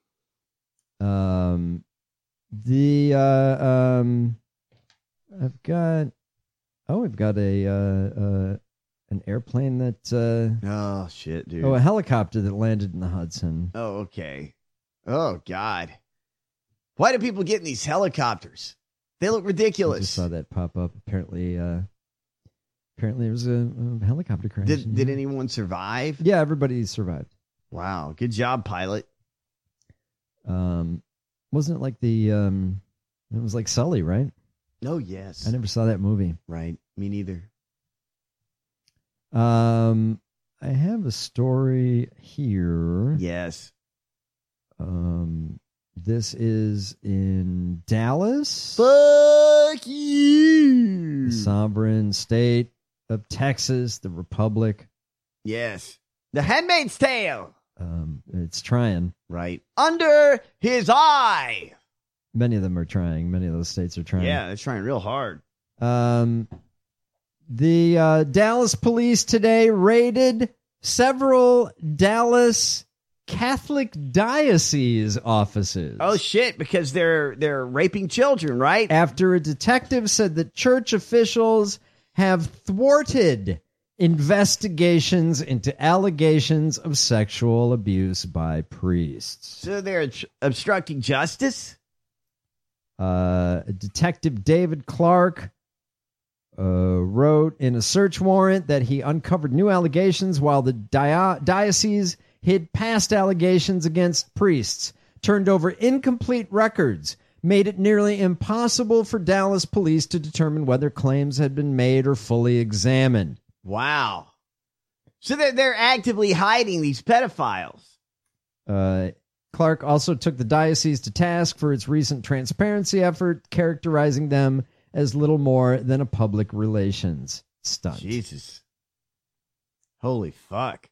We've got an airplane that
oh shit, dude.
a helicopter that landed in the Hudson.
Oh, okay. Oh God. Why do people get in these helicopters? They look ridiculous.
I just saw that pop up. Apparently there was a helicopter crash.
Did anyone survive?
Yeah, everybody survived.
Wow, good job, pilot.
Wasn't it like it was like Sully, right?
Oh, yes.
I never saw that movie.
Right, me neither.
I have a story here.
Yes.
This is in Dallas.
Fuck you.
The sovereign state of Texas, the Republic.
Yes. The Handmaid's Tale.
It's trying.
Right. Under his eye.
Many of them are trying. Many of those states are trying.
Yeah, they're trying real hard.
The Dallas police today raided several Dallas Catholic diocese offices.
Oh shit, because they're raping children, right?
After a detective said that church officials have thwarted investigations into allegations of sexual abuse by priests.
So they're obstructing justice?
Detective David Clark wrote in a search warrant that he uncovered new allegations while the diocese hid past allegations against priests, turned over incomplete records, made it nearly impossible for Dallas police to determine whether claims had been made or fully examined.
Wow. So they're actively hiding these pedophiles.
Clark also took the diocese to task for its recent transparency effort, characterizing them as little more than a public relations stunt.
Jesus. Holy fuck.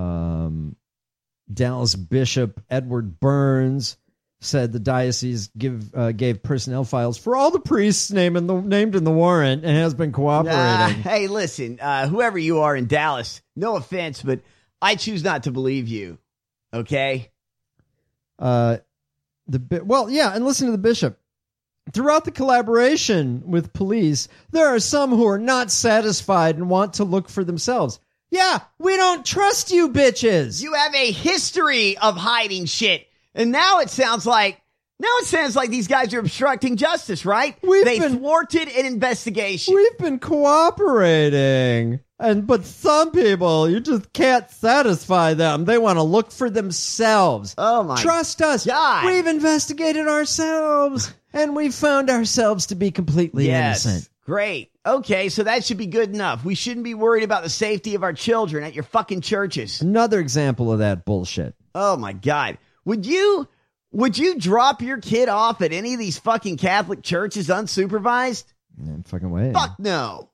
Dallas Bishop Edward Burns said the diocese gave personnel files for all the priests named in the warrant and has been cooperating.
Hey, listen, whoever you are in Dallas, no offense, but I choose not to believe you. Okay?
And listen to the bishop. Throughout the collaboration with police, there are some who are not satisfied and want to look for themselves. Yeah, we don't trust you, bitches.
You have a history of hiding shit. And now it sounds like these guys are obstructing justice, right? They thwarted an investigation.
We've been cooperating. But some people, you just can't satisfy them. They want to look for themselves.
Oh my!
Trust us.
God.
We've investigated ourselves, and we've found ourselves to be completely innocent.
Great. Okay, so that should be good enough. We shouldn't be worried about the safety of our children at your fucking churches.
Another example of that bullshit.
Oh my God. Would you drop your kid off at any of these fucking Catholic churches unsupervised?
No fucking way.
Fuck no.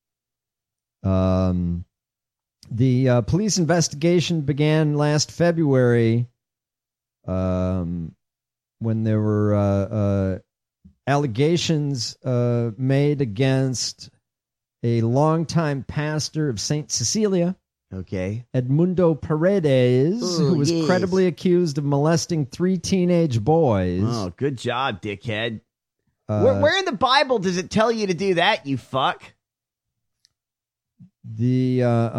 The police investigation began last February when there were allegations made against a longtime pastor of St. Cecilia.
Okay.
Edmundo Paredes, who was credibly accused of molesting 3 teenage boys.
Oh, good job, dickhead. Where in the Bible does it tell you to do that, you fuck?
They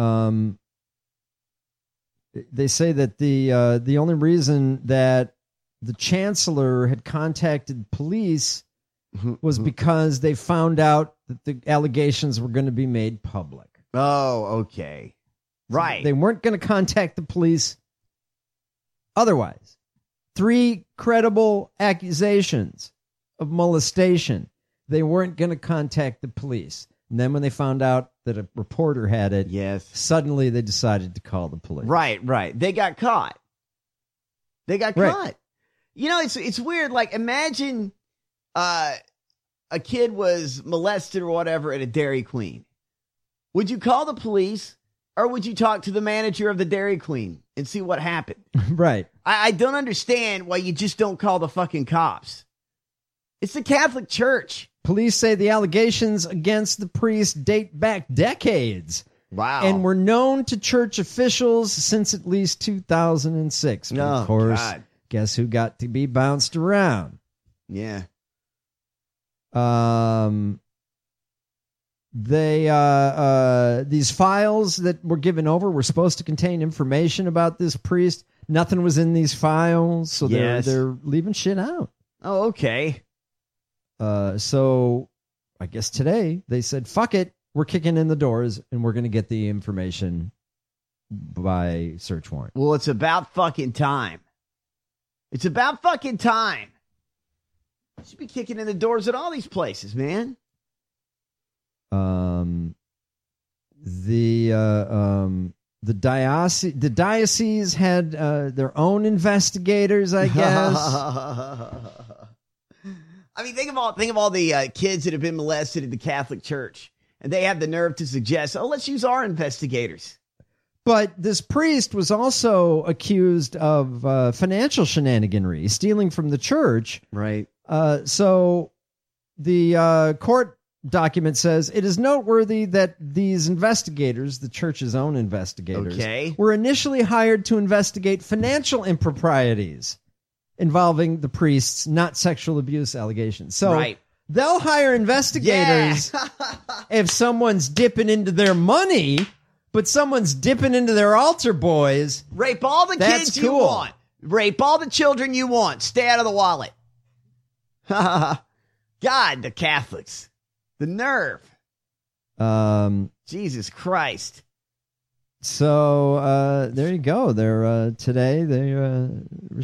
say that the only reason that the chancellor had contacted police was because they found out that the allegations were going to be made public.
Oh, okay. Right.
So they weren't going to contact the police otherwise. 3 credible accusations of molestation. They weren't going to contact the police. And then when they found out that a reporter had it, suddenly they decided to call the police.
Right. They got caught. Caught. You know, it's weird. Like, imagine a kid was molested or whatever at a Dairy Queen. Would you call the police or would you talk to the manager of the Dairy Queen and see what happened?
Right.
I don't understand why you just don't call the fucking cops. It's the Catholic Church.
Police say the allegations against the priest date back decades.
Wow.
And were known to church officials since at least 2006. But of course,
God.
Guess who got to be bounced around?
Yeah.
These files that were given over were supposed to contain information about this priest. Nothing was in these files, so they're leaving shit out.
Oh, okay.
So I guess today they said, fuck it, we're kicking in the doors and we're going to get the information by search warrant.
Well, it's about fucking time. It's about fucking time. You should be kicking in the doors at all these places, man.
The diocese had their own investigators, I guess.
I mean, think of all the kids that have been molested at the Catholic Church, and they have the nerve to suggest, "Oh, let's use our investigators."
But this priest was also accused of financial shenaniganry, stealing from the church.
Right.
So the court document says, it is noteworthy that these investigators, the church's own investigators, were initially hired to investigate financial improprieties involving the priests, not sexual abuse allegations. So they'll hire investigators if someone's dipping into their money, but someone's dipping into their altar boys.
Rape all the kids you want. Rape all the children you want. Stay out of the wallet. God, the Catholics. The nerve. Jesus Christ.
So there you go. There today there were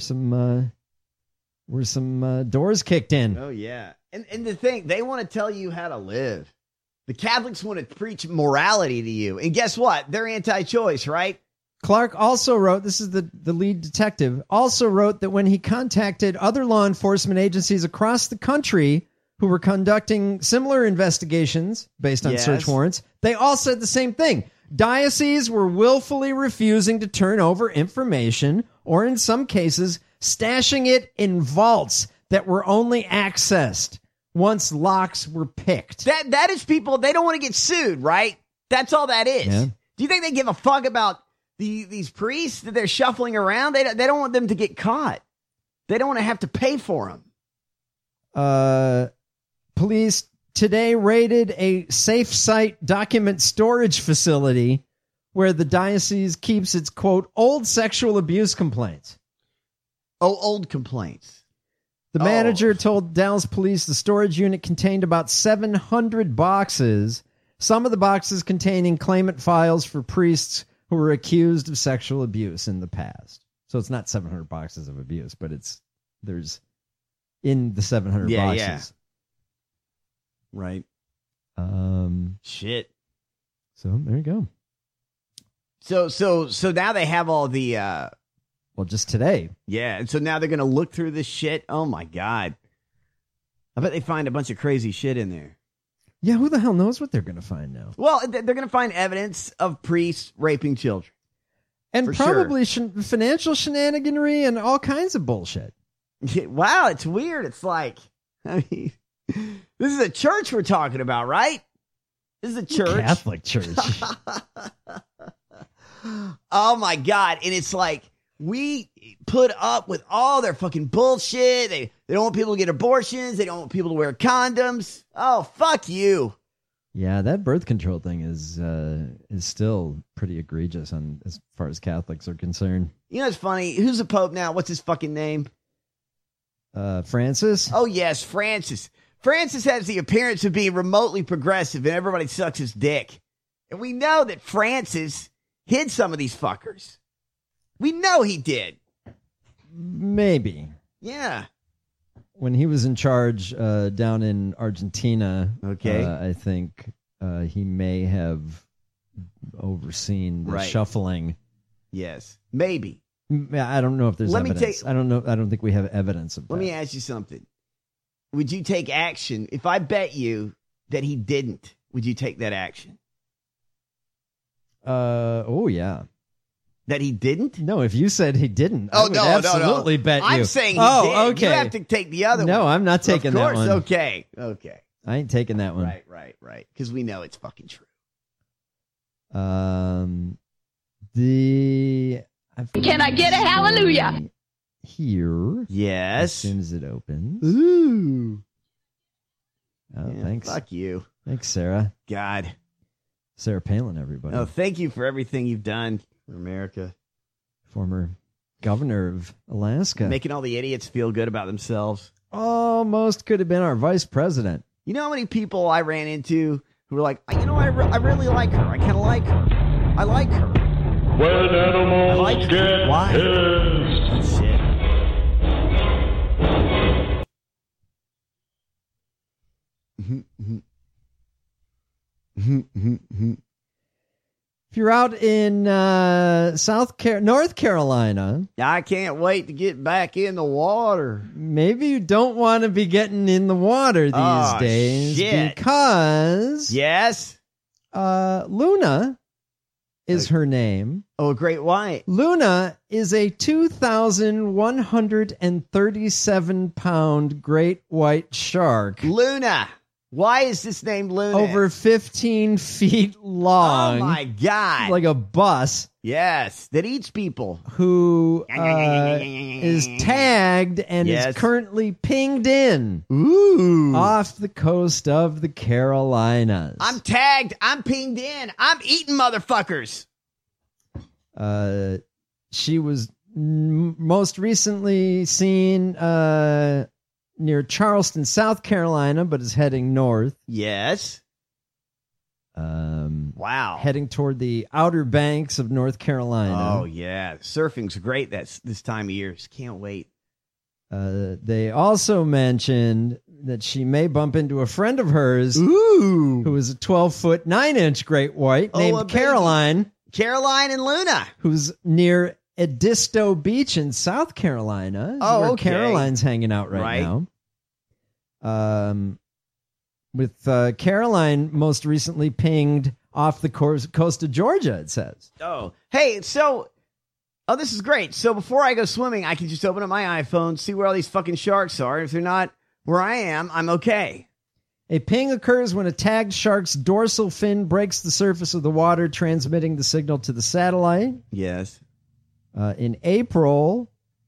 some doors kicked in.
Oh yeah. And the thing, they want to tell you how to live. The Catholics want to preach morality to you. And guess what? They're anti-choice, right?
Clark also wrote, this is the lead detective, also wrote that when he contacted other law enforcement agencies across the country who were conducting similar investigations based on search warrants, they all said the same thing. Dioceses were willfully refusing to turn over information, or in some cases, stashing it in vaults that were only accessed once locks were picked.
That is people, they don't want to get sued, right? That's all that is.
Yeah.
Do you think they give a fuck about these priests that they're shuffling around? They don't want them to get caught. They don't want to have to pay for them.
Police today raided a safe site document storage facility where the diocese keeps its, quote, old sexual abuse complaints.
Oh, old complaints.
The manager told Dallas police the storage unit contained about 700 boxes, some of the boxes containing claimant files for priests who were accused of sexual abuse in the past. So it's not 700 boxes of abuse, but there's in the 700 boxes.
Yeah. Right. Shit.
So there you go.
So now they have all the
well, just today.
Yeah, and so now they're going to look through this shit. Oh my God. I bet they find a bunch of crazy shit in there.
Yeah, who the hell knows what they're going to find now?
Well, they're going to find evidence of priests raping children.
And probably financial shenaniganry and all kinds of bullshit.
Yeah, wow, it's weird. It's like, I mean, this is a church we're talking about, right? This is a church.
Catholic church.
Oh my God. And it's like, we put up with all their fucking bullshit. They don't want people to get abortions. They don't want people to wear condoms. Oh, fuck you.
Yeah, that birth control thing is still pretty egregious as far as Catholics are concerned.
You know what's funny? Who's the Pope now? What's his fucking name?
Francis?
Oh, yes, Francis. Francis has the appearance of being remotely progressive, and everybody sucks his dick. And we know that Francis hid some of these fuckers. We know he did.
Maybe.
Yeah.
When he was in charge down in Argentina, I think he may have overseen the shuffling.
Yes, maybe.
I don't know if there's evidence. I don't know. I don't think we have evidence of that.
Let me ask you something. Would you take action if I bet you that he didn't? Would you take that action?
Oh yeah.
That he didn't?
No, if you said he didn't, I would absolutely bet you.
I'm saying he did. Okay. You have to take the other one.
No, I'm not taking that one.
Okay.
I ain't taking that one.
Right. Because we know it's fucking true.
Can
I get a hallelujah?
Here.
Yes.
As soon as it opens.
Ooh.
Oh, yeah, thanks.
Fuck you.
Thanks, Sarah.
God.
Sarah Palin, everybody.
Oh, thank you for everything you've done for America.
Former governor of Alaska.
Making all the idiots feel good about themselves.
Almost could have been our vice president.
You know how many people I ran into who were like, you know, I really like her. I kind of like her. I like her.
When animals get
Why?
pissed.
Shit.
If you're out in North Carolina,
I can't wait to get back in the water.
Maybe you don't want to be getting in the water these days because Luna is her name.
Oh, a great white.
Luna is a 2,137-pound great white shark.
Luna. Why is this named Luna?
Over 15 feet long.
Oh, my God.
Like a bus.
Yes, that eats people.
Who is tagged and is currently pinged in.
Ooh.
Off the coast of the Carolinas.
I'm tagged. I'm pinged in. I'm eating motherfuckers.
She was most recently seen near Charleston, South Carolina, but is heading north.
Yes. Wow.
Heading toward the Outer Banks of North Carolina.
Oh, yeah. Surfing's great this time of year. Just can't wait.
They also mentioned that she may bump into a friend of hers who is a 12-foot, 9-inch great white named Caroline.
Caroline and Luna.
Who's near Edisto Beach in South Carolina. Where Caroline's hanging out right now. With Caroline most recently pinged off the coast of Georgia, it says.
Oh, hey, so, this is great. So before I go swimming, I can just open up my iPhone, see where all these fucking sharks are. If they're not where I am, I'm okay.
A ping occurs when a tagged shark's dorsal fin breaks the surface of the water, transmitting the signal to the satellite.
Yes.
In April,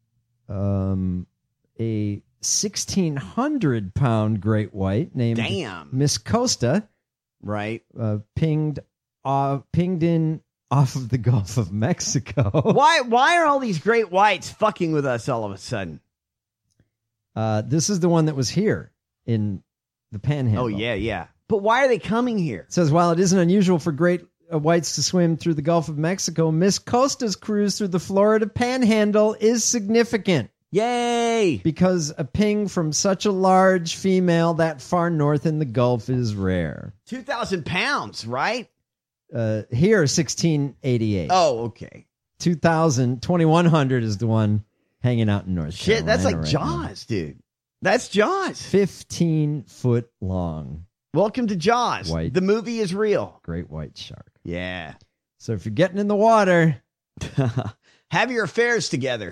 a 1,600-pound great white named Miss Costa, pinged in off of the Gulf of Mexico.
Why are all these great whites fucking with us all of a sudden?
This is the one that was here in the Panhandle.
Oh, yeah. But why are they coming here?
It says, while it isn't unusual for great whites to swim through the Gulf of Mexico, Miss Costa's cruise through the Florida Panhandle is significant.
Yay!
Because a ping from such a large female that far north in the Gulf is rare.
2,000 pounds, right?
Here, 1,688.
Oh, okay.
2,100 is the one hanging out in North Carolina.
Shit, that's like
right
Jaws, dude. That's Jaws.
15 foot long.
Welcome to Jaws.
White.
The movie is real.
Great white shark.
Yeah.
So if you're getting in the water,
have your affairs together.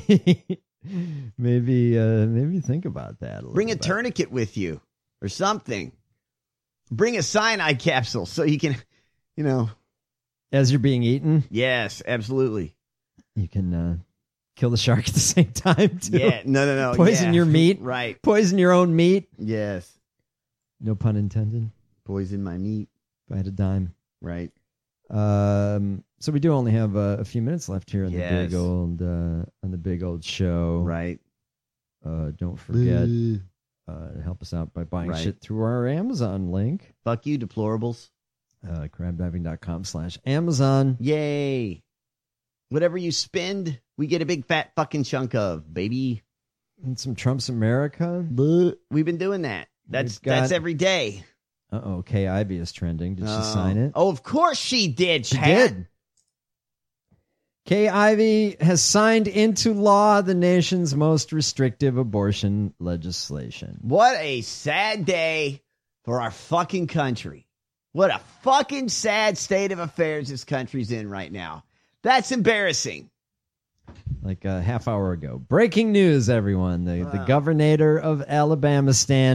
Maybe think about that.
Bring a tourniquet with you or something. Bring a cyanide capsule so you can,
as you're being eaten.
Yes, absolutely.
You can kill the shark at the same time too.
Yeah, no.
Poison your meat.
Right.
Poison your own meat.
Yes.
No pun intended.
Poison my meat.
If I had a dime.
Right.
So we do only have a few minutes left here on the big old show.
Right.
Don't forget to help us out by buying shit through our Amazon link.
Fuck you, deplorables.
Crabdiving.com/Amazon.
Yay. Whatever you spend, we get a big fat fucking chunk of, baby.
And some Trump's America.
We've been doing that. That's every day.
Uh-oh, Kay Ivey is trending. Did she sign it?
Oh, of course she did,
She
Pat.
did. Kay Ivey has signed into law the nation's most restrictive abortion legislation.
What a sad day for our fucking country. What a fucking sad state of affairs this country's in right now. That's embarrassing.
Like a half hour ago. Breaking news, everyone. The governor of Alabama,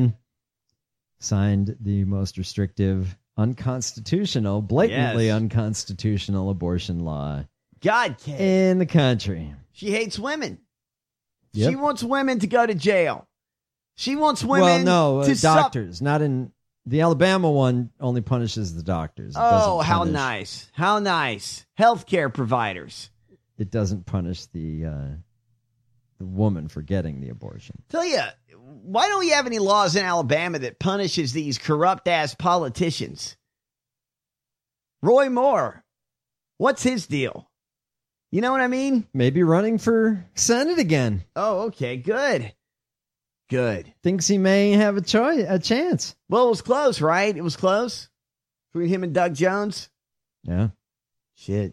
signed the most restrictive, unconstitutional, blatantly unconstitutional abortion law in the country.
She hates women.
Yep.
She wants women to go to jail. She wants women
doctors. Not in the Alabama one only punishes the doctors. It
how nice. How nice. Healthcare providers.
It doesn't punish the woman for getting the abortion.
Tell you, why don't we have any laws in Alabama that punishes these corrupt-ass politicians? Roy Moore, what's his deal? You know what I mean?
Maybe running for Senate again.
Oh, okay, good. Good.
Thinks he may have a chance.
Well, it was close, right? It was close between him and Doug Jones.
Yeah.
Shit.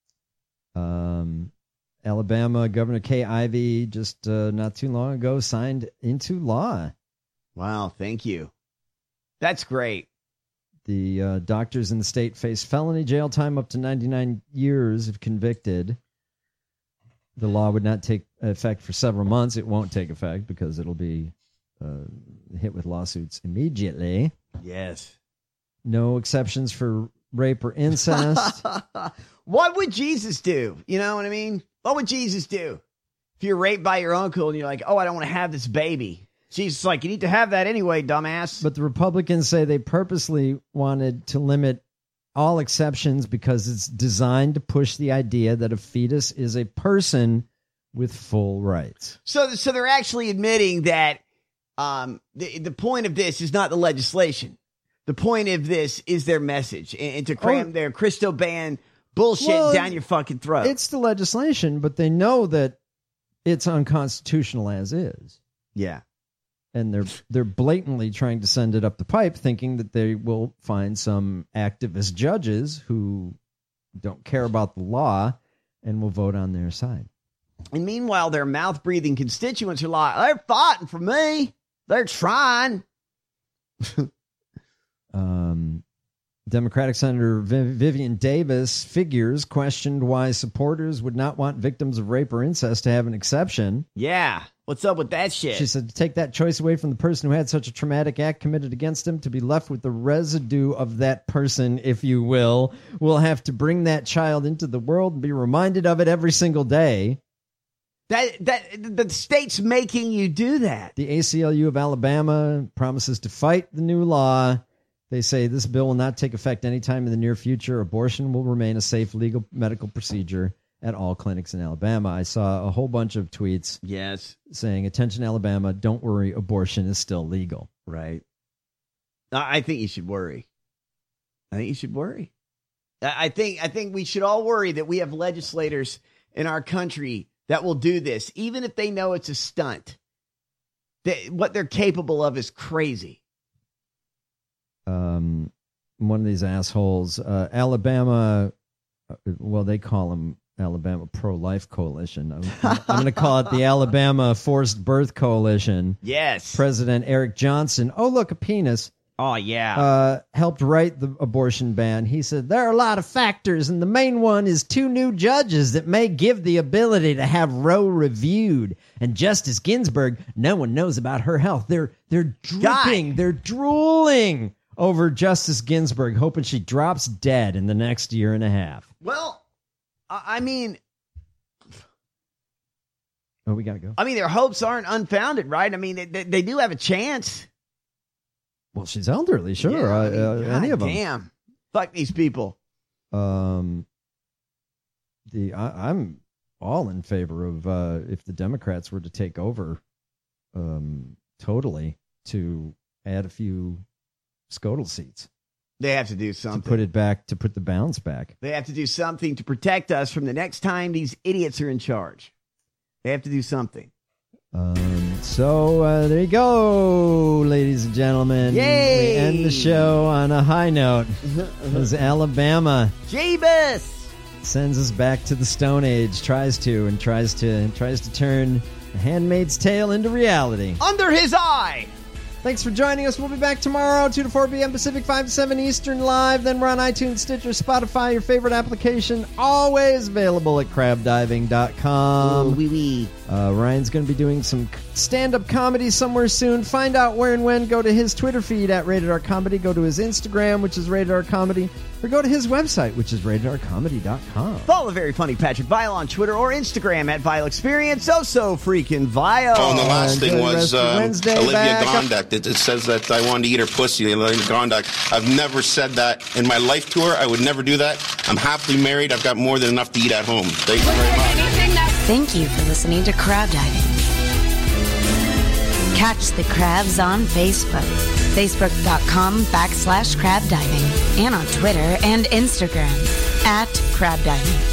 Alabama Governor Kay Ivey just not too long ago signed into law.
Wow, thank you. That's great.
The doctors in the state face felony jail time up to 99 years if convicted. The law would not take effect for several months. It won't take effect because it'll be hit with lawsuits immediately.
Yes.
No exceptions for rape or incest.
What would Jesus do? You know what I mean? What would Jesus do if you're raped by your uncle and you're like, oh, I don't want to have this baby? Jesus is like, you need to have that anyway, dumbass.
But the Republicans say they purposely wanted to limit all exceptions because it's designed to push the idea that a fetus is a person with full rights.
So they're actually admitting that the point of this is not the legislation. The point of this is their message and to cram their Christo-ban bullshit down your fucking throat.
It's the legislation, but they know that it's unconstitutional as is.
Yeah.
And they're blatantly trying to send it up the pipe, thinking that they will find some activist judges who don't care about the law and will vote on their side.
And meanwhile, their mouth-breathing constituents are like, they're fighting for me. They're trying.
Democratic Senator Vivian Davis figures questioned why supporters would not want victims of rape or incest to have an exception.
Yeah. What's up with that shit?
She said to take that choice away from the person who had such a traumatic act committed against him, to be left with the residue of that person, if you will have to bring that child into the world and be reminded of it every single day.
That the state's making you do that.
The ACLU of Alabama promises to fight the new law. They say this bill will not take effect anytime in the near future. Abortion will remain a safe legal medical procedure at all clinics in Alabama. I saw a whole bunch of tweets saying, attention Alabama, don't worry, abortion is still legal.
Right. I think you should worry. I think we should all worry that we have legislators in our country that will do this, even if they know it's a stunt. What they're capable of is crazy.
One of these assholes, Alabama, well, they call them Alabama Pro-Life Coalition. I'm going to call it the Alabama Forced Birth Coalition.
Yes.
President Eric Johnson. Oh, look, a penis.
Oh, yeah.
Helped write the abortion ban. He said, there are a lot of factors, and the main one is 2 new judges that may give the ability to have Roe reviewed. And Justice Ginsburg, no one knows about her health. They're dripping. They're drooling over Justice Ginsburg, hoping she drops dead in the next year and a half.
Well, I mean...
Oh, we got to go.
I mean, their hopes aren't unfounded, right? I mean, they do have a chance.
Well, she's elderly, sure.
Yeah,
any of them.
Damn. Fuck these people.
I'm all in favor of if the Democrats were to take over totally, to add a few SCOTUS seats.
They have to do something.
To put it back, to put the balance back.
They have to do something to protect us from the next time these idiots are in charge. They have to do something.
So there you go, ladies and gentlemen.
Yay!
We end the show on a high note as Alabama
Jeebus
sends us back to the Stone Age, tries to turn The Handmaid's Tale into reality.
Under his eye!
Thanks for joining us. We'll be back tomorrow, 2 to 4 p.m. Pacific, 5 to 7 Eastern live. Then we're on iTunes, Stitcher, Spotify, your favorite application. Always available at crabdiving.com. Ryan's going to be doing some stand-up comedy somewhere soon. Find out where and when. Go to his Twitter feed at Rated R Comedy. Go to his Instagram, which is Rated R Comedy. Or go to his website, which is RatedRComedy.com.
Follow the very funny Patrick Vile on Twitter or Instagram at Vile Experience. So freaking Vile.
Oh, and the last thing was Olivia Gondak. It says that I wanted to eat her pussy. Olivia Gondak. I've never said that in my life to her. I would never do that. I'm happily married. I've got more than enough to eat at home. Thank you very much.
Thank you for listening to Crab Diving. Catch the crabs on Facebook. Facebook.com/crabdiving. And on Twitter and Instagram @crabdiving.